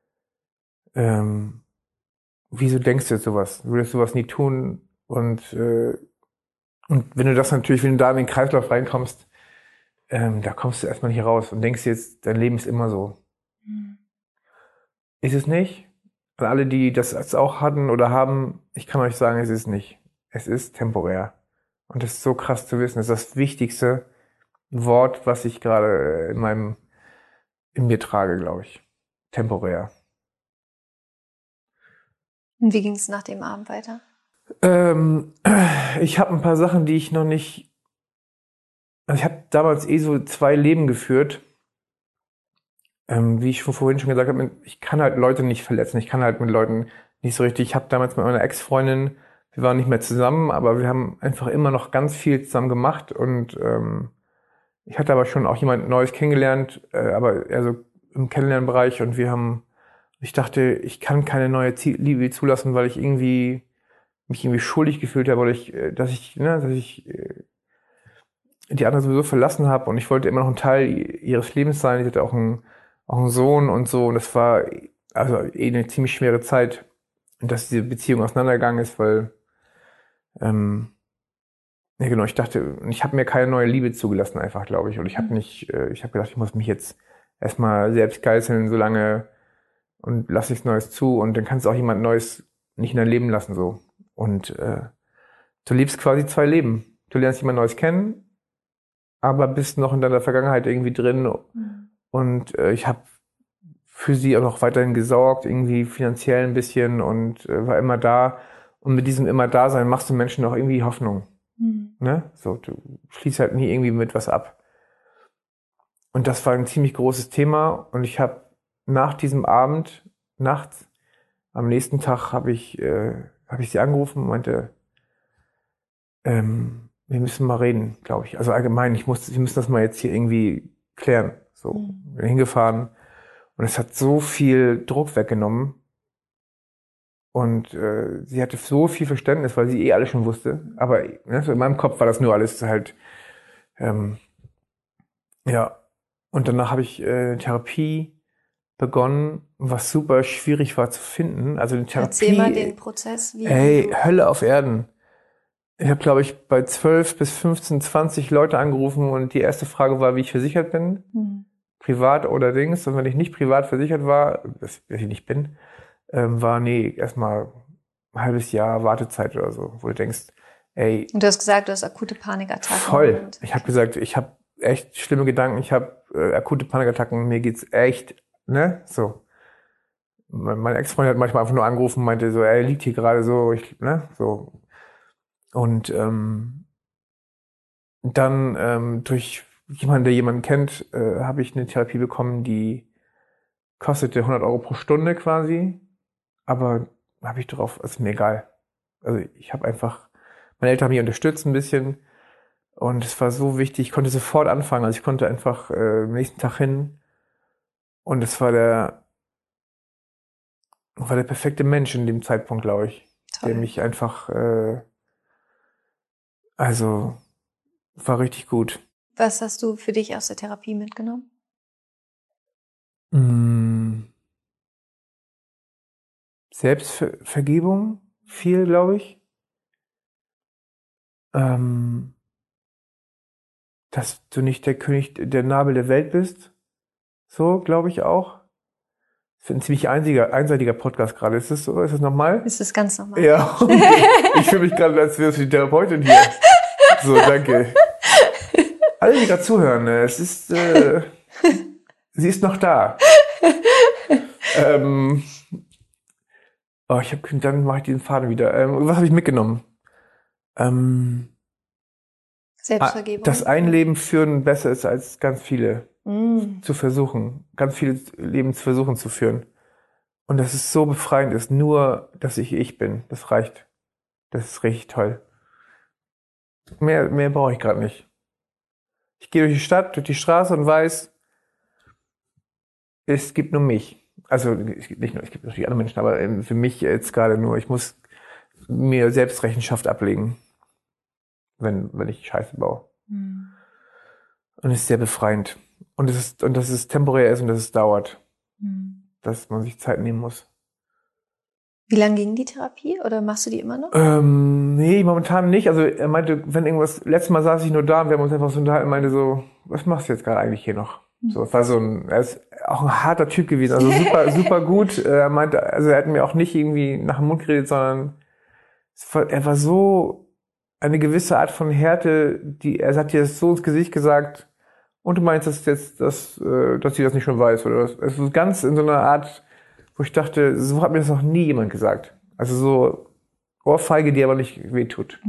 wieso denkst du jetzt sowas? Du würdest sowas nie tun. Und wenn du da in den Kreislauf reinkommst, da kommst du erstmal nicht raus und denkst jetzt, dein Leben ist immer so. Ist es nicht? Und alle, die das auch hatten oder haben, ich kann euch sagen, es ist nicht. Es ist temporär. Und das ist so krass zu wissen. Das ist das wichtigste Wort, was ich gerade in mir trage, glaube ich. Temporär. Und wie ging es nach dem Abend weiter? Ich habe ein paar Sachen, die ich noch nicht... Also ich habe damals so 2 Leben geführt. Wie ich vorhin schon gesagt habe, ich kann halt Leute nicht verletzen. Ich kann halt mit Leuten nicht so richtig... Ich habe damals mit meiner Ex-Freundin, wir waren nicht mehr zusammen, aber wir haben einfach immer noch ganz viel zusammen gemacht. Und ich hatte aber schon auch jemand Neues kennengelernt, aber eher so im Kennenlernbereich. Und ich dachte, ich kann keine neue Liebe zulassen, weil ich mich irgendwie schuldig gefühlt habe, oder dass ich die andere sowieso verlassen habe und ich wollte immer noch ein Teil ihres Lebens sein. Ich hatte auch einen Sohn und so und das war also eine ziemlich schwere Zeit, dass diese Beziehung auseinandergegangen ist, weil ja genau, ich dachte, ich habe mir keine neue Liebe zugelassen einfach, glaube ich, und ich habe gedacht, ich muss mich jetzt erstmal selbst geißeln, so lange und lass nichts Neues zu und dann kannst du auch jemand Neues nicht in dein Leben lassen so. Und du lebst quasi 2 Leben. Du lernst jemand Neues kennen, aber bist noch in deiner Vergangenheit irgendwie drin. Und ich habe für sie auch noch weiterhin gesorgt, irgendwie finanziell ein bisschen und war immer da. Und mit diesem immer da sein machst du Menschen auch irgendwie Hoffnung. Ne? So, du schließt halt nie irgendwie mit was ab. Und das war ein ziemlich großes Thema. Und ich habe nach diesem Abend, nachts, am nächsten Tag habe ich sie angerufen und meinte, wir müssen mal reden, glaube ich. Also allgemein, wir müssen das mal jetzt hier irgendwie klären. So, bin hingefahren und es hat so viel Druck weggenommen. Und sie hatte so viel Verständnis, weil sie alles schon wusste. Aber so in meinem Kopf war das nur alles halt, ja. Und danach habe ich Therapie begonnen, was super schwierig war zu finden. Also eine Therapie. Erzähl mal den Prozess. Hölle auf Erden. Ich habe, glaube ich, bei 12 bis 15, 20 Leute angerufen und die erste Frage war, wie ich versichert bin. Privat oder Dings. Und wenn ich nicht privat versichert war, was ich nicht bin, war erstmal ein halbes Jahr Wartezeit oder so, wo du denkst, ey. Und du hast gesagt, du hast akute Panikattacken. Voll. Ich habe gesagt, ich habe echt schlimme Gedanken, ich habe akute Panikattacken, mir geht's echt, ne, so. Mein Ex-Freund hat manchmal einfach nur angerufen und meinte so, ey, liegt hier gerade so, so. Und dann durch jemanden, der jemanden kennt, habe ich eine Therapie bekommen, die kostete 100 Euro pro Stunde quasi. Aber habe ich drauf, ist mir egal. Also ich habe einfach, meine Eltern haben mich unterstützt ein bisschen und es war so wichtig, ich konnte sofort anfangen. Also ich konnte einfach am nächsten Tag hin und es war der perfekte Mensch in dem Zeitpunkt, glaube ich. Toll. Der mich einfach, also war richtig gut. Was hast du für dich aus der Therapie mitgenommen? Selbstvergebung, viel, glaube ich. Dass du nicht der König, der Nabel der Welt bist. So, glaube ich auch. Das ist ein ziemlich einseitiger Podcast gerade. Ist das so? Ist das normal? Ist das ganz normal? Ja. Ich fühle mich gerade, als wärst du die Therapeutin hier. So, danke. Alle, die gerade zuhören, es ist, sie ist noch da. Dann mache ich den Faden wieder. Was habe ich mitgenommen? Selbstvergebung. Dass ein Leben führen besser ist als ganz viele zu versuchen. Ganz viele Leben zu versuchen zu führen. Und dass es so befreiend ist, nur, dass ich bin. Das reicht. Das ist richtig toll. Mehr brauche ich gerade nicht. Ich gehe durch die Stadt, durch die Straße und weiß, es gibt nur mich. Also es gibt natürlich andere Menschen, aber für mich jetzt gerade nur, ich muss mir selbst Rechenschaft ablegen, wenn ich Scheiße baue. Und es ist sehr befreiend. Und dass es temporär ist und dass es dauert. Dass man sich Zeit nehmen muss. Wie lange ging die Therapie oder machst du die immer noch? Nee, momentan nicht. Also er meinte, wenn irgendwas, letztes Mal saß ich nur da und wir haben uns einfach so unterhalten, meinte so, was machst du jetzt gerade eigentlich hier noch? So, es war er ist auch ein harter Typ gewesen, also super, super gut. Er meinte, also er hat mir auch nicht irgendwie nach dem Mund geredet, sondern er war so eine gewisse Art von Härte, er hat dir das so ins Gesicht gesagt, und du meinst dass jetzt, dass sie das nicht schon weiß, oder? Es ist ganz in so einer Art, wo ich dachte, so hat mir das noch nie jemand gesagt. Also so Ohrfeige, die aber nicht wehtut.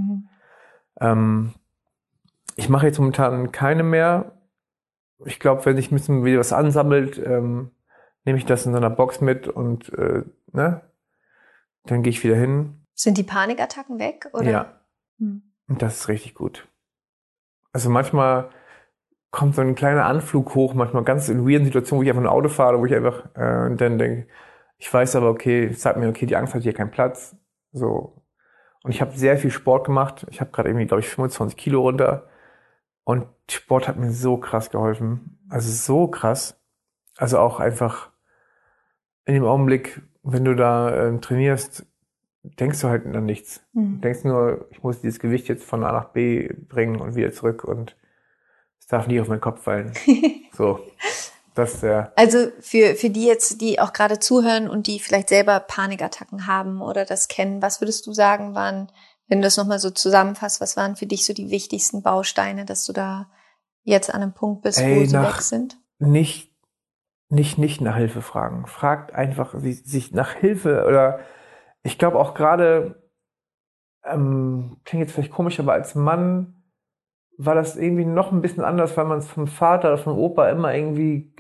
Ich mache jetzt momentan keine mehr. Ich glaube, wenn sich ein bisschen wieder was ansammelt, nehme ich das in so einer Box mit und dann gehe ich wieder hin. Sind die Panikattacken weg? Oder? Ja. Und das ist richtig gut. Also manchmal kommt so ein kleiner Anflug hoch, manchmal ganz in weirden Situationen, wo ich einfach ein Auto fahre, wo ich einfach dann denke, ich weiß aber, okay, sag mir, okay, die Angst hat hier keinen Platz. So. Und ich habe sehr viel Sport gemacht. Ich habe gerade irgendwie, glaube ich, 25 Kilo runter. Und Sport hat mir so krass geholfen. Also so krass. Also auch einfach in dem Augenblick, wenn du da trainierst, denkst du halt an nichts. Du denkst nur, ich muss dieses Gewicht jetzt von A nach B bringen und wieder zurück und es darf nie auf meinen Kopf fallen. So. Das, ja. Also für die jetzt, die auch gerade zuhören und die vielleicht selber Panikattacken haben oder das kennen, was würdest du sagen, wenn du das nochmal so zusammenfasst, was waren für dich so die wichtigsten Bausteine, dass du da jetzt an einem Punkt bist, wo sie weg sind? Nicht nach Hilfe fragen. Fragt einfach sich nach Hilfe oder ich glaube auch gerade, klingt jetzt vielleicht komisch, aber als Mann war das irgendwie noch ein bisschen anders, weil man es vom Vater oder vom Opa immer irgendwie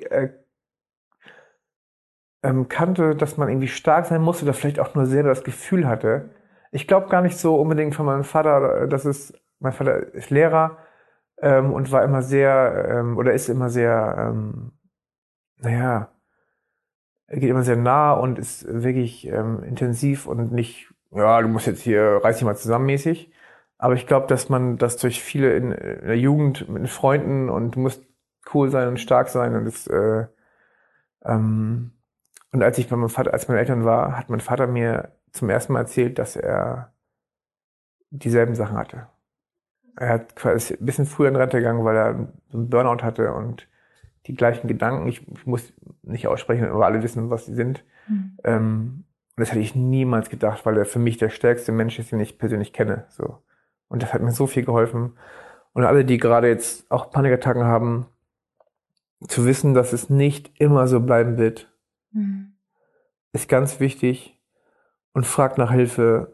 kannte, dass man irgendwie stark sein musste oder vielleicht auch nur selber das Gefühl hatte. Ich glaube gar nicht so unbedingt von meinem Vater, mein Vater ist Lehrer und war immer sehr, oder ist immer sehr, er geht immer sehr nah und ist wirklich intensiv und nicht, ja, du musst jetzt hier, reiß dich mal zusammen mäßig. Aber ich glaube, dass man das durch viele in der Jugend mit Freunden und du musst cool sein und stark sein und und als ich bei meinem Vater, als meine Eltern war, hat mein Vater mir zum ersten Mal erzählt, dass er dieselben Sachen hatte. Er hat quasi ein bisschen früher in Rente gegangen, weil er so einen Burnout hatte und die gleichen Gedanken, ich muss nicht aussprechen, aber alle wissen, was sie sind. Und das hätte ich niemals gedacht, weil er für mich der stärkste Mensch ist, den ich persönlich kenne. So. Und das hat mir so viel geholfen. Und alle, die gerade jetzt auch Panikattacken haben, zu wissen, dass es nicht immer so bleiben wird, ist ganz wichtig. Und fragt nach Hilfe.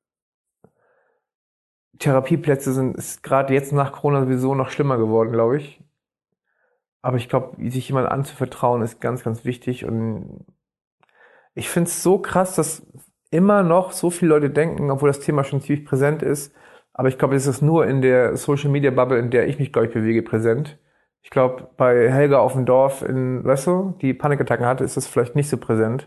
Therapieplätze ist gerade jetzt nach Corona sowieso noch schlimmer geworden, glaube ich. Aber ich glaube, sich jemand anzuvertrauen, ist ganz, ganz wichtig. Und ich finde es so krass, dass immer noch so viele Leute denken, obwohl das Thema schon ziemlich präsent ist. Aber ich glaube, es ist nur in der Social-Media-Bubble, in der ich mich, glaube ich, bewege, präsent. Ich glaube, bei Helga auf dem Dorf in, weißt du, die Panikattacken hatte, ist das vielleicht nicht so präsent.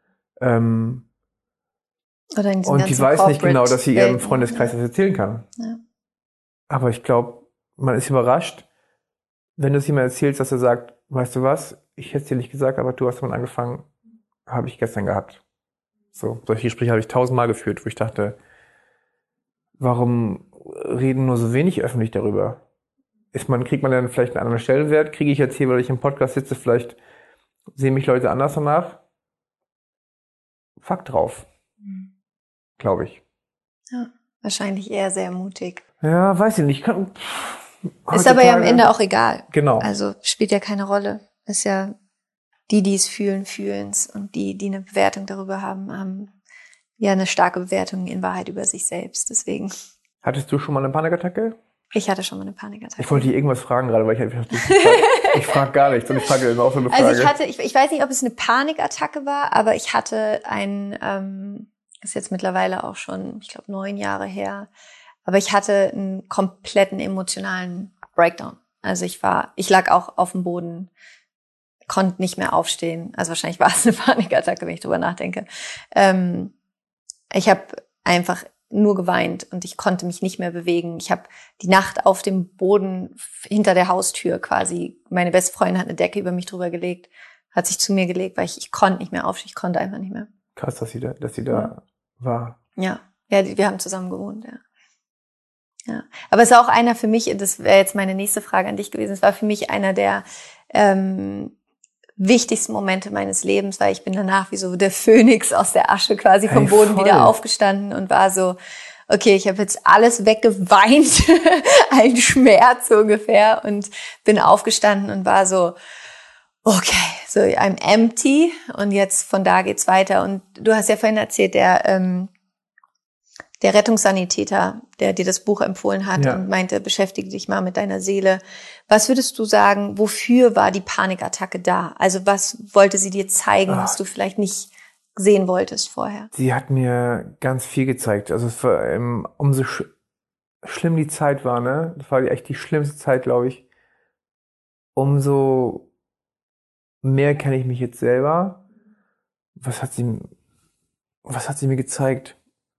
Oder in diesen Und die ganzen weiß nicht genau, dass sie ihrem Welten, Freundeskreis das erzählen kann. Ja. Aber ich glaube, man ist überrascht, wenn du es jemand erzählst, dass er sagt, weißt du was, ich hätte es dir nicht gesagt, aber du hast damit angefangen, habe ich gestern gehabt. So, solche Gespräche habe ich 1000-mal geführt, wo ich dachte, warum reden nur so wenig öffentlich darüber? Kriegt man dann vielleicht einen anderen Stellenwert? Kriege ich jetzt hier, weil ich im Podcast sitze, vielleicht sehen mich Leute anders danach? Fuck drauf. Glaube ich. Ja, wahrscheinlich eher sehr mutig. Ja, weiß ich nicht. Ist aber ja am Ende auch egal. Genau. Also spielt ja keine Rolle. Ist ja die es fühlen, fühlen's. Und die eine Bewertung darüber haben ja eine starke Bewertung in Wahrheit über sich selbst. Deswegen. Hattest du schon mal eine Panikattacke? Ich hatte schon mal eine Panikattacke. Ich wollte dir irgendwas fragen gerade, weil ich frage gar nichts und ich frage immer auch so eine Frage. Also ich weiß nicht, ob es eine Panikattacke war, aber ich hatte ist jetzt mittlerweile auch schon, ich glaube, 9 Jahre her, aber ich hatte einen kompletten emotionalen Breakdown. Also ich lag auch auf dem Boden, konnte nicht mehr aufstehen. Also wahrscheinlich war es eine Panikattacke, wenn ich drüber nachdenke. Ich habe einfach nur geweint und ich konnte mich nicht mehr bewegen. Ich habe die Nacht auf dem Boden hinter der Haustür quasi, meine beste Freundin hat eine Decke über mich drüber gelegt, hat sich zu mir gelegt, weil ich konnte nicht mehr aufstehen, ich konnte einfach nicht mehr. Krass, dass sie da war. Ja, wir haben zusammen gewohnt, ja. Ja, aber es war auch einer für mich, das wäre jetzt meine nächste Frage an dich gewesen, es war für mich einer der wichtigsten Momente meines Lebens, weil ich bin danach wie so der Phönix aus der Asche quasi vom Boden wieder aufgestanden und war so, okay, ich habe jetzt alles weggeweint, allen Schmerz so ungefähr und bin aufgestanden und war so, okay, so I'm empty und jetzt von da geht's weiter. Und du hast ja vorhin erzählt, der Rettungssanitäter, der dir das Buch empfohlen hat und meinte, beschäftige dich mal mit deiner Seele. Was würdest du sagen, wofür war die Panikattacke da? Also was wollte sie dir zeigen, was du vielleicht nicht sehen wolltest vorher? Sie hat mir ganz viel gezeigt. Also es war, umso schlimm die Zeit war, ne? Das war echt die schlimmste Zeit, glaube ich. Umso mehr kenne ich mich jetzt selber. Was hat sie mir gezeigt?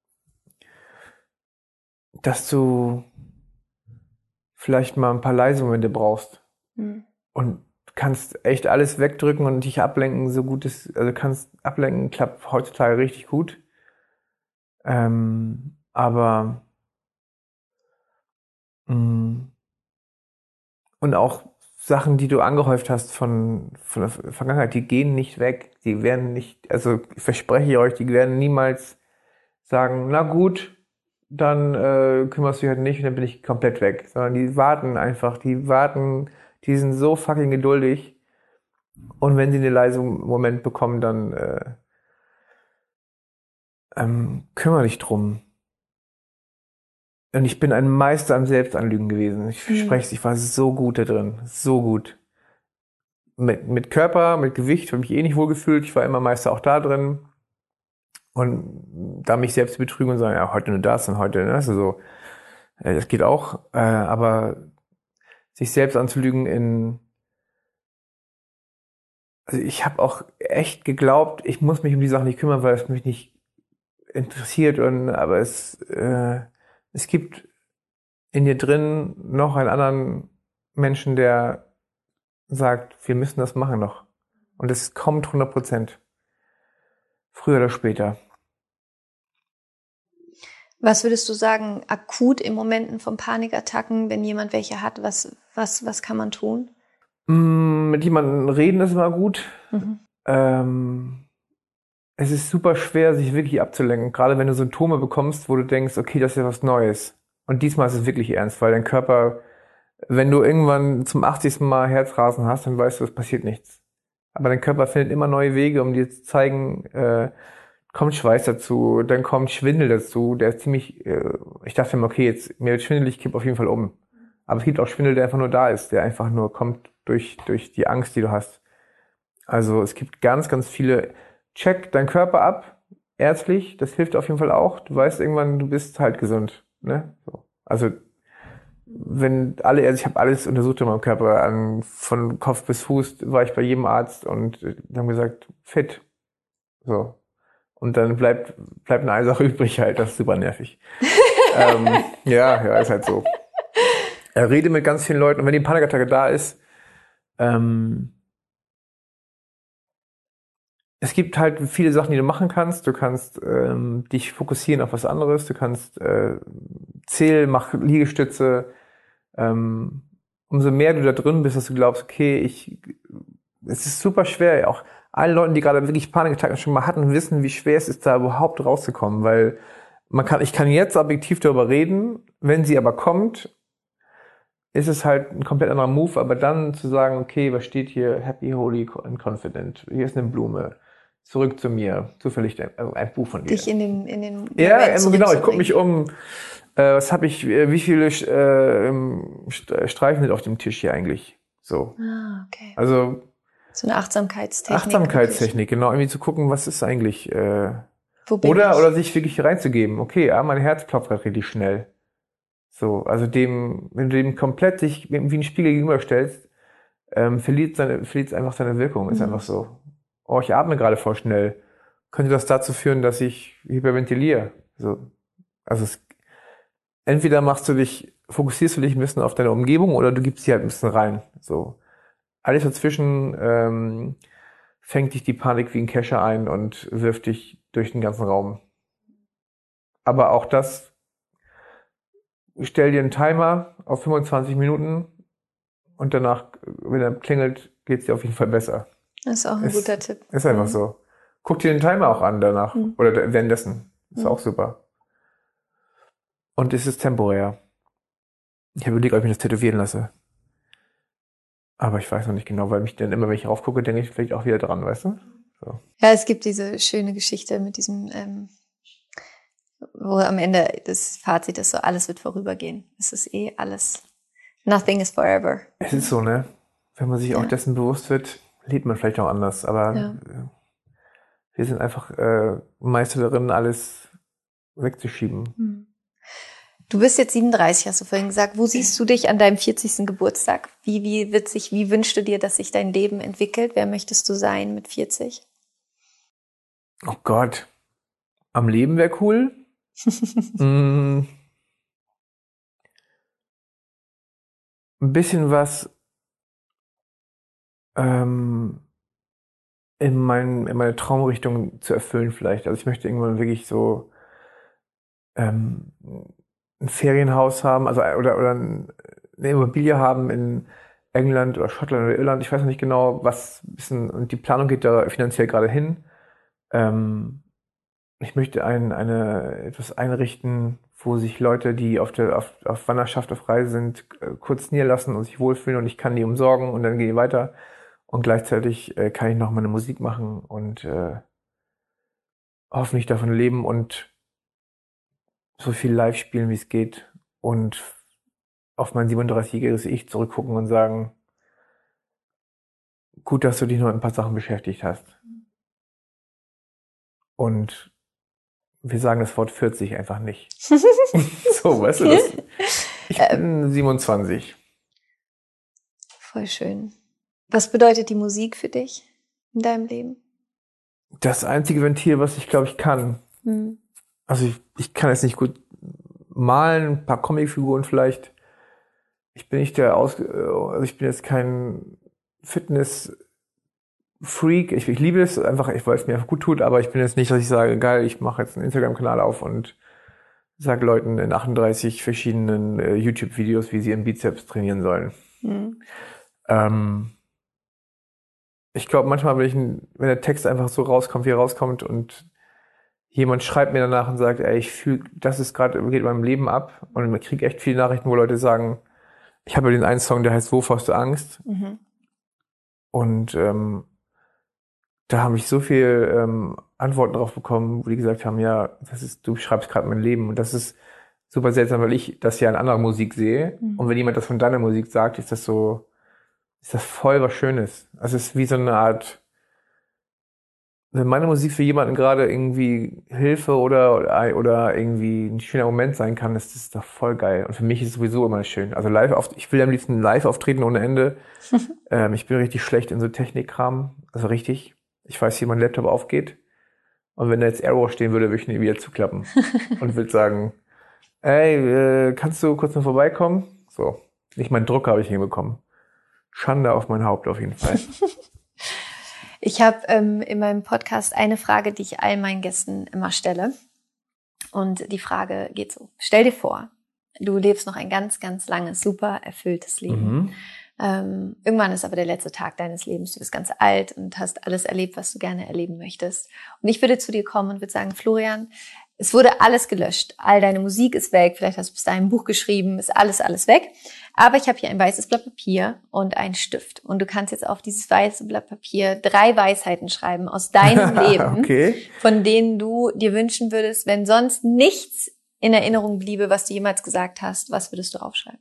Dass du vielleicht mal ein paar leise Momente brauchst. Und kannst echt alles wegdrücken und dich ablenken, so gut es, also kannst ablenken, klappt heutzutage richtig gut. Aber und auch Sachen, die du angehäuft hast von der Vergangenheit, die gehen nicht weg. Die werden nicht, also verspreche ich euch, die werden niemals sagen, na gut, dann kümmerst du dich halt nicht und dann bin ich komplett weg. Sondern die warten, die sind so fucking geduldig. Und wenn sie einen leisen Moment bekommen, dann kümmere dich drum. Und ich bin ein Meister am Selbstanlügen gewesen. Ich verspreche es, ich war so gut da drin. So gut. Mit Körper, mit Gewicht, habe mich eh nicht wohl gefühlt. Ich war immer Meister auch da drin. Und da mich selbst betrügen und sagen, ja, heute nur das und heute, ne, also so, das geht auch. Aber sich selbst anzulügen also ich habe auch echt geglaubt, ich muss mich um die Sachen nicht kümmern, weil es mich nicht interessiert. Aber es gibt in dir drin noch einen anderen Menschen, der sagt, wir müssen das machen noch. Und es kommt 100%. Früher oder später. Was würdest du sagen, akut in Momenten von Panikattacken, wenn jemand welche hat, was kann man tun? Mit jemandem reden ist immer gut. Es ist super schwer, sich wirklich abzulenken. Gerade wenn du Symptome bekommst, wo du denkst, okay, das ist ja was Neues. Und diesmal ist es wirklich ernst, weil dein Körper, wenn du irgendwann zum 80. Mal Herzrasen hast, dann weißt du, es passiert nichts. Aber dein Körper findet immer neue Wege, um dir zu zeigen, kommt Schweiß dazu, dann kommt Schwindel dazu, der ist ziemlich, ich dachte mir, okay, jetzt, mir wird schwindelig, ich kipp auf jeden Fall um. Aber es gibt auch Schwindel, der einfach nur da ist, der einfach nur kommt durch die Angst, die du hast. Also es gibt ganz, ganz viele, check deinen Körper ab, ärztlich, das hilft auf jeden Fall auch. Du weißt irgendwann, du bist halt gesund, ne? So. Also, ich habe alles untersucht in meinem Körper, von Kopf bis Fuß war ich bei jedem Arzt und die haben gesagt, fit. So. Und dann bleibt eine Sache übrig halt, das ist super nervig. Ja, ist halt so. Rede mit ganz vielen Leuten und wenn die Panikattacke da ist, es gibt halt viele Sachen, die du machen kannst. Du kannst dich fokussieren auf was anderes. Du kannst mach Liegestütze. Umso mehr du da drin bist, dass du glaubst, okay, es ist super schwer. Auch allen Leuten, die gerade wirklich Panikattacken schon mal hatten, wissen, wie schwer es ist, da überhaupt rauszukommen. Weil ich kann jetzt objektiv darüber reden. Wenn sie aber kommt, ist es halt ein komplett anderer Move. Aber dann zu sagen, okay, was steht hier? Happy, holy and confident. Hier ist eine Blume. Zurück zu mir, zufällig ein Buch von dir. Dich in den ja, genau, ich gucke mich um. Was habe ich, wie viele Streifen sind auf dem Tisch hier eigentlich? So. Ah, okay. Also so eine Achtsamkeitstechnik. Achtsamkeitstechnik, genau, irgendwie zu gucken, was ist eigentlich Wo bin ich? Oder sich wirklich reinzugeben. Okay, mein Herz klopft gerade richtig schnell. So, also wenn du dem komplett sich wie ein Spiegel gegenüberstellst, verliert es einfach seine Wirkung, ist einfach so. Oh, ich atme gerade voll schnell. Könnte das dazu führen, dass ich hyperventiliere? So. Also entweder fokussierst du dich ein bisschen auf deine Umgebung oder du gibst sie halt ein bisschen rein. So. Alles dazwischen fängt dich die Panik wie ein Kescher ein und wirft dich durch den ganzen Raum. Aber auch das, stell dir einen Timer auf 25 Minuten und danach, wenn er klingelt, geht's dir auf jeden Fall besser. Das ist auch ein guter Tipp. Ist einfach so. Guck dir den Timer auch an danach. Oder währenddessen. Ist auch super. Und es ist temporär. Ich habe überlegt, ob ich mir das tätowieren lasse. Aber ich weiß noch nicht genau, weil mich dann immer, wenn ich raufgucke, denke ich vielleicht auch wieder dran, weißt du? So. Ja, es gibt diese schöne Geschichte mit diesem, wo am Ende das Fazit ist so, alles wird vorübergehen. Es ist alles, nothing is forever. Es ist so, ne? Wenn man sich auch dessen bewusst wird, lebt man vielleicht auch anders. Aber wir sind einfach Meister darin, alles wegzuschieben. Du bist jetzt 37, hast du vorhin gesagt. Wo siehst du dich an deinem 40. Geburtstag? Wie wünschst du dir, dass sich dein Leben entwickelt? Wer möchtest du sein mit 40? Oh Gott. Am Leben wäre cool. Ein bisschen was in meine Traumrichtung zu erfüllen vielleicht. Also ich möchte irgendwann wirklich so ein Ferienhaus haben, also oder eine Immobilie haben in England oder Schottland oder Irland. Ich weiß noch nicht genau, und die Planung geht da finanziell gerade hin. Ich möchte etwas einrichten, wo sich Leute, die auf Wanderschaft, auf Reise sind, kurz niederlassen und sich wohlfühlen und ich kann die umsorgen und dann gehen die weiter. Und gleichzeitig kann ich noch meine Musik machen und hoffentlich davon leben und so viel live spielen, wie es geht und auf mein 37-jähriges Ich zurückgucken und sagen, gut, dass du dich noch mit ein paar Sachen beschäftigt hast. Und wir sagen das Wort 40 einfach nicht. So, weißt du das? Ich bin 27. Voll schön. Was bedeutet die Musik für dich in deinem Leben? Das einzige Ventil, was ich glaube ich kann. Also ich kann jetzt nicht gut malen, ein paar Comicfiguren vielleicht. Ich bin nicht ich bin jetzt kein Fitness-Freak. Ich liebe es einfach, weil es mir einfach gut tut, aber ich bin jetzt nicht, dass ich sage, geil, ich mache jetzt einen Instagram-Kanal auf und sage Leuten in 38 verschiedenen YouTube-Videos, wie sie ihren Bizeps trainieren sollen. Ich glaube, manchmal, wenn der Text einfach so rauskommt, wie er rauskommt und jemand schreibt mir danach und sagt, ey, ich fühle, das ist gerade, geht in meinem Leben ab, und man kriegt echt viele Nachrichten, wo Leute sagen, ich habe ja den einen Song, der heißt Wovor hast du Angst? Und da habe ich so viel Antworten drauf bekommen, wo die gesagt haben, ja, du schreibst gerade mein Leben, und das ist super seltsam, weil ich das ja in anderer Musik sehe, und wenn jemand das von deiner Musik sagt, ist das voll was Schönes. Also es ist wie so eine Art, wenn meine Musik für jemanden gerade irgendwie Hilfe oder irgendwie ein schöner Moment sein kann, ist das doch voll geil. Und für mich ist es sowieso immer schön. Also ich will am liebsten live auftreten ohne Ende. Ich bin richtig schlecht in so Technikkram. Also richtig. Ich weiß, wie mein Laptop aufgeht. Und wenn da jetzt Error stehen würde, würde ich ihn wieder zuklappen. Und würde sagen, ey, kannst du kurz mal vorbeikommen? So. Nicht meinen Drucker habe ich hinbekommen. Schande auf mein Haupt auf jeden Fall. Ich habe in meinem Podcast eine Frage, die ich all meinen Gästen immer stelle. Und die Frage geht so: Stell dir vor, du lebst noch ein ganz, ganz langes, super erfülltes Leben. Irgendwann ist aber der letzte Tag deines Lebens. Du bist ganz alt und hast alles erlebt, was du gerne erleben möchtest. Und ich würde zu dir kommen und würde sagen, Florian, es wurde alles gelöscht. All deine Musik ist weg. Vielleicht hast du bis dahin ein Buch geschrieben. Ist alles weg. Aber ich habe hier ein weißes Blatt Papier und einen Stift. Und du kannst jetzt auf dieses weiße Blatt Papier 3 Weisheiten schreiben aus deinem Leben, okay, von denen du dir wünschen würdest, wenn sonst nichts in Erinnerung bliebe, was du jemals gesagt hast. Was würdest du aufschreiben?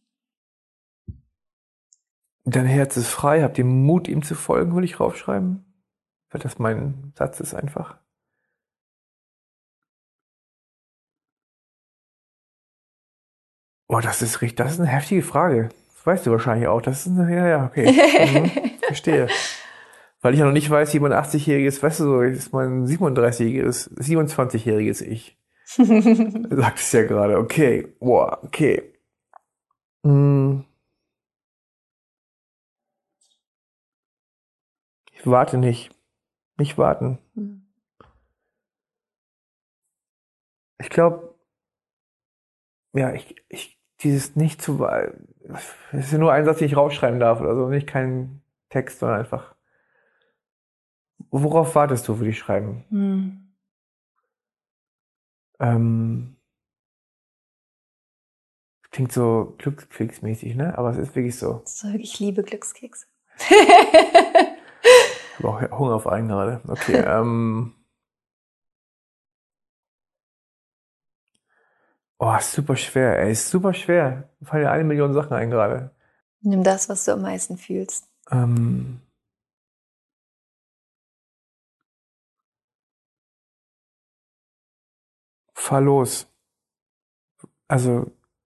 Dein Herz ist frei, habt ihr Mut, ihm zu folgen, würde ich raufschreiben. Weil das mein Satz ist einfach. Oh, das ist eine heftige Frage. Das weißt du wahrscheinlich auch. Ja, okay. Verstehe. Weil ich ja noch nicht weiß, wie mein 80-jähriges, weißt du, so ist mein 27-jähriges Ich. Sagt es ja gerade. Okay. Boah, okay. Ich warte nicht. Nicht warten. Ich glaube, ja, dieses nicht zu, das ist ja nur ein Satz, den ich rausschreiben darf oder so, nicht kein Text, sondern einfach. Worauf wartest du, würde ich schreiben? Klingt so glückskeksmäßig, ne? Aber es ist wirklich so. Ich liebe Glückskekse. Ich habe auch Hunger auf einen gerade. Okay, oh, ist super schwer, ey, ist super schwer. Mir fallen ja 1 Million Sachen ein gerade. Nimm das, was du am meisten fühlst. Fahr los. Also,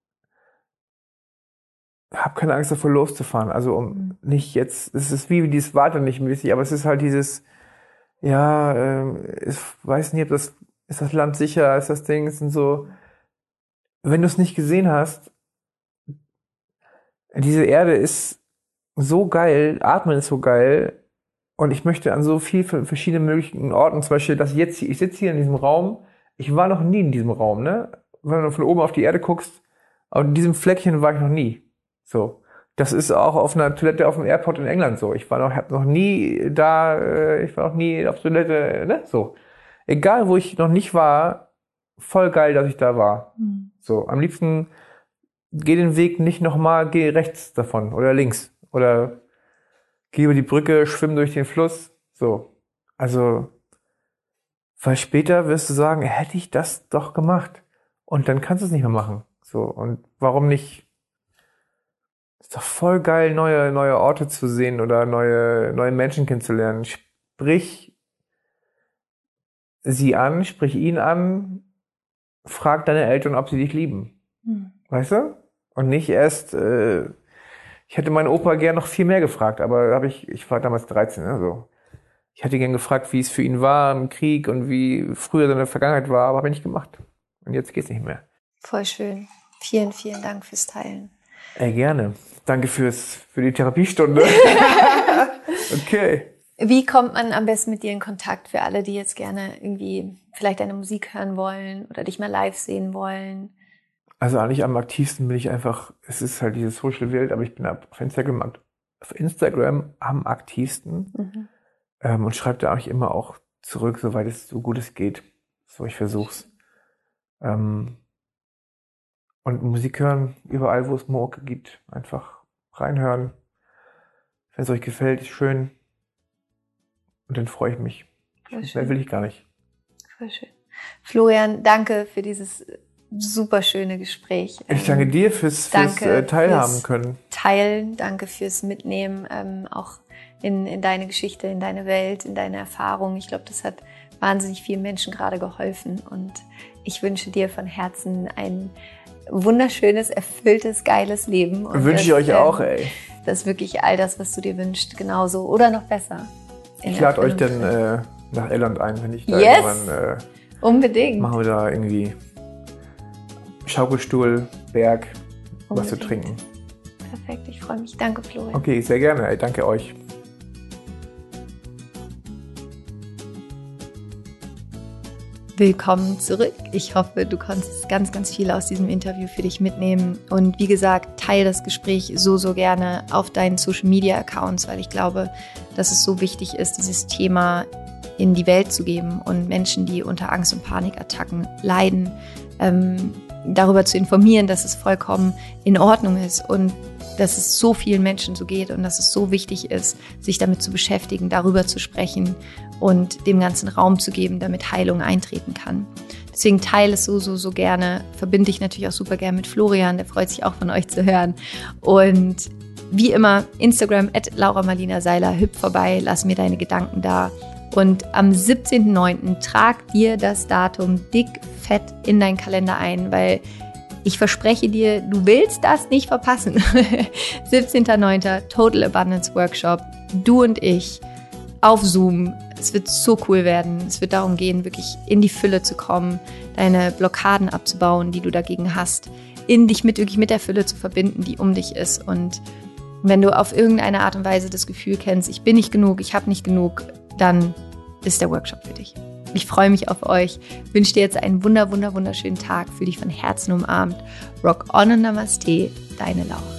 hab keine Angst davor loszufahren. Also nicht jetzt, es ist wie dieses Warten nicht mäßig, aber es ist halt dieses, ja, ich weiß nicht, ist das Land sicher, ist das Ding, es sind so, wenn du es nicht gesehen hast, diese Erde ist so geil, Atmen ist so geil, und ich möchte an so viel verschiedenen möglichen Orten, zum Beispiel, ich sitze hier in diesem Raum, ich war noch nie in diesem Raum, ne? Wenn du von oben auf die Erde guckst, aber in diesem Fleckchen war ich noch nie. So. Das ist auch auf einer Toilette auf dem Airport in England so. Ich war noch nie auf Toilette, ne? So. Egal, wo ich noch nicht war, voll geil, dass ich da war. So. Am liebsten geh den Weg nicht nochmal, geh rechts davon oder links. Oder geh über die Brücke, schwimm durch den Fluss. So. Also, weil später wirst du sagen, hätte ich das doch gemacht. Und dann kannst du es nicht mehr machen. So. Und warum nicht? Ist doch voll geil, neue Orte zu sehen oder neue Menschen kennenzulernen. Sprich ihn an, frag deine Eltern, ob sie dich lieben. Weißt du? Und nicht erst, ich hätte meinen Opa gern noch viel mehr gefragt, aber ich war damals 13, also. Ich hätte gern gefragt, wie es für ihn war im Krieg und wie früher seine Vergangenheit war, aber habe ich nicht gemacht. Und jetzt geht's nicht mehr. Voll schön. Vielen, vielen Dank fürs Teilen. Ey, gerne. Danke für die Therapiestunde. Okay. Wie kommt man am besten mit dir in Kontakt für alle, die jetzt gerne irgendwie vielleicht deine Musik hören wollen oder dich mal live sehen wollen? Also eigentlich am aktivsten bin ich einfach, es ist halt diese Social-Welt, aber ich bin auf Instagram am aktivsten und schreibe da eigentlich immer auch zurück, soweit es so gut es geht. So, ich versuch's. Und Musik hören, überall wo es Mucke gibt, einfach reinhören. Wenn es euch gefällt, ist schön. Und dann freue ich mich. Mehr will ich gar nicht. Voll schön. Florian, danke für dieses super schöne Gespräch. Ich danke dir fürs Teilhaben können. Teilen, danke fürs Mitnehmen, auch in deine Geschichte, in deine Welt, in deine Erfahrung. Ich glaube, das hat wahnsinnig vielen Menschen gerade geholfen. Und ich wünsche dir von Herzen ein wunderschönes, erfülltes, geiles Leben. Und wünsche ich euch auch, ey. Dass wirklich all das, was du dir wünschst, genauso oder noch besser. Ich lade euch dann nach Irland ein, wenn ich da irgendwann... unbedingt. Machen wir da irgendwie Schaukelstuhl, Berg, was zu trinken. Perfekt, ich freue mich. Danke, Florian. Okay, sehr gerne. Ey, danke euch. Willkommen zurück. Ich hoffe, du konntest ganz, ganz viel aus diesem Interview für dich mitnehmen. Und wie gesagt, teile das Gespräch so gerne auf deinen Social-Media-Accounts, weil ich glaube, dass es so wichtig ist, dieses Thema in die Welt zu geben und Menschen, die unter Angst- und Panikattacken leiden, darüber zu informieren, dass es vollkommen in Ordnung ist und dass es so vielen Menschen so geht und dass es so wichtig ist, sich damit zu beschäftigen, darüber zu sprechen und dem ganzen Raum zu geben, damit Heilung eintreten kann. Deswegen teile es so gerne. Verbinde dich natürlich auch super gern mit Florian, der freut sich auch von euch zu hören. Und wie immer, Instagram @LauraMarlinaSeiler, hüpf vorbei, lass mir deine Gedanken da. Und am 17.09. trag dir das Datum dick fett in deinen Kalender ein, weil ich verspreche dir, du willst das nicht verpassen. 17.09. Total Abundance Workshop, du und ich auf Zoom. Es wird so cool werden. Es wird darum gehen, wirklich in die Fülle zu kommen, deine Blockaden abzubauen, die du dagegen hast, dich wirklich mit der Fülle zu verbinden, die um dich ist. Und wenn du auf irgendeine Art und Weise das Gefühl kennst, ich bin nicht genug, ich habe nicht genug, dann ist der Workshop für dich. Ich freue mich auf euch, wünsche dir jetzt einen wunderschönen Tag, fühle dich von Herzen umarmt. Rock on und Namaste, deine Laura.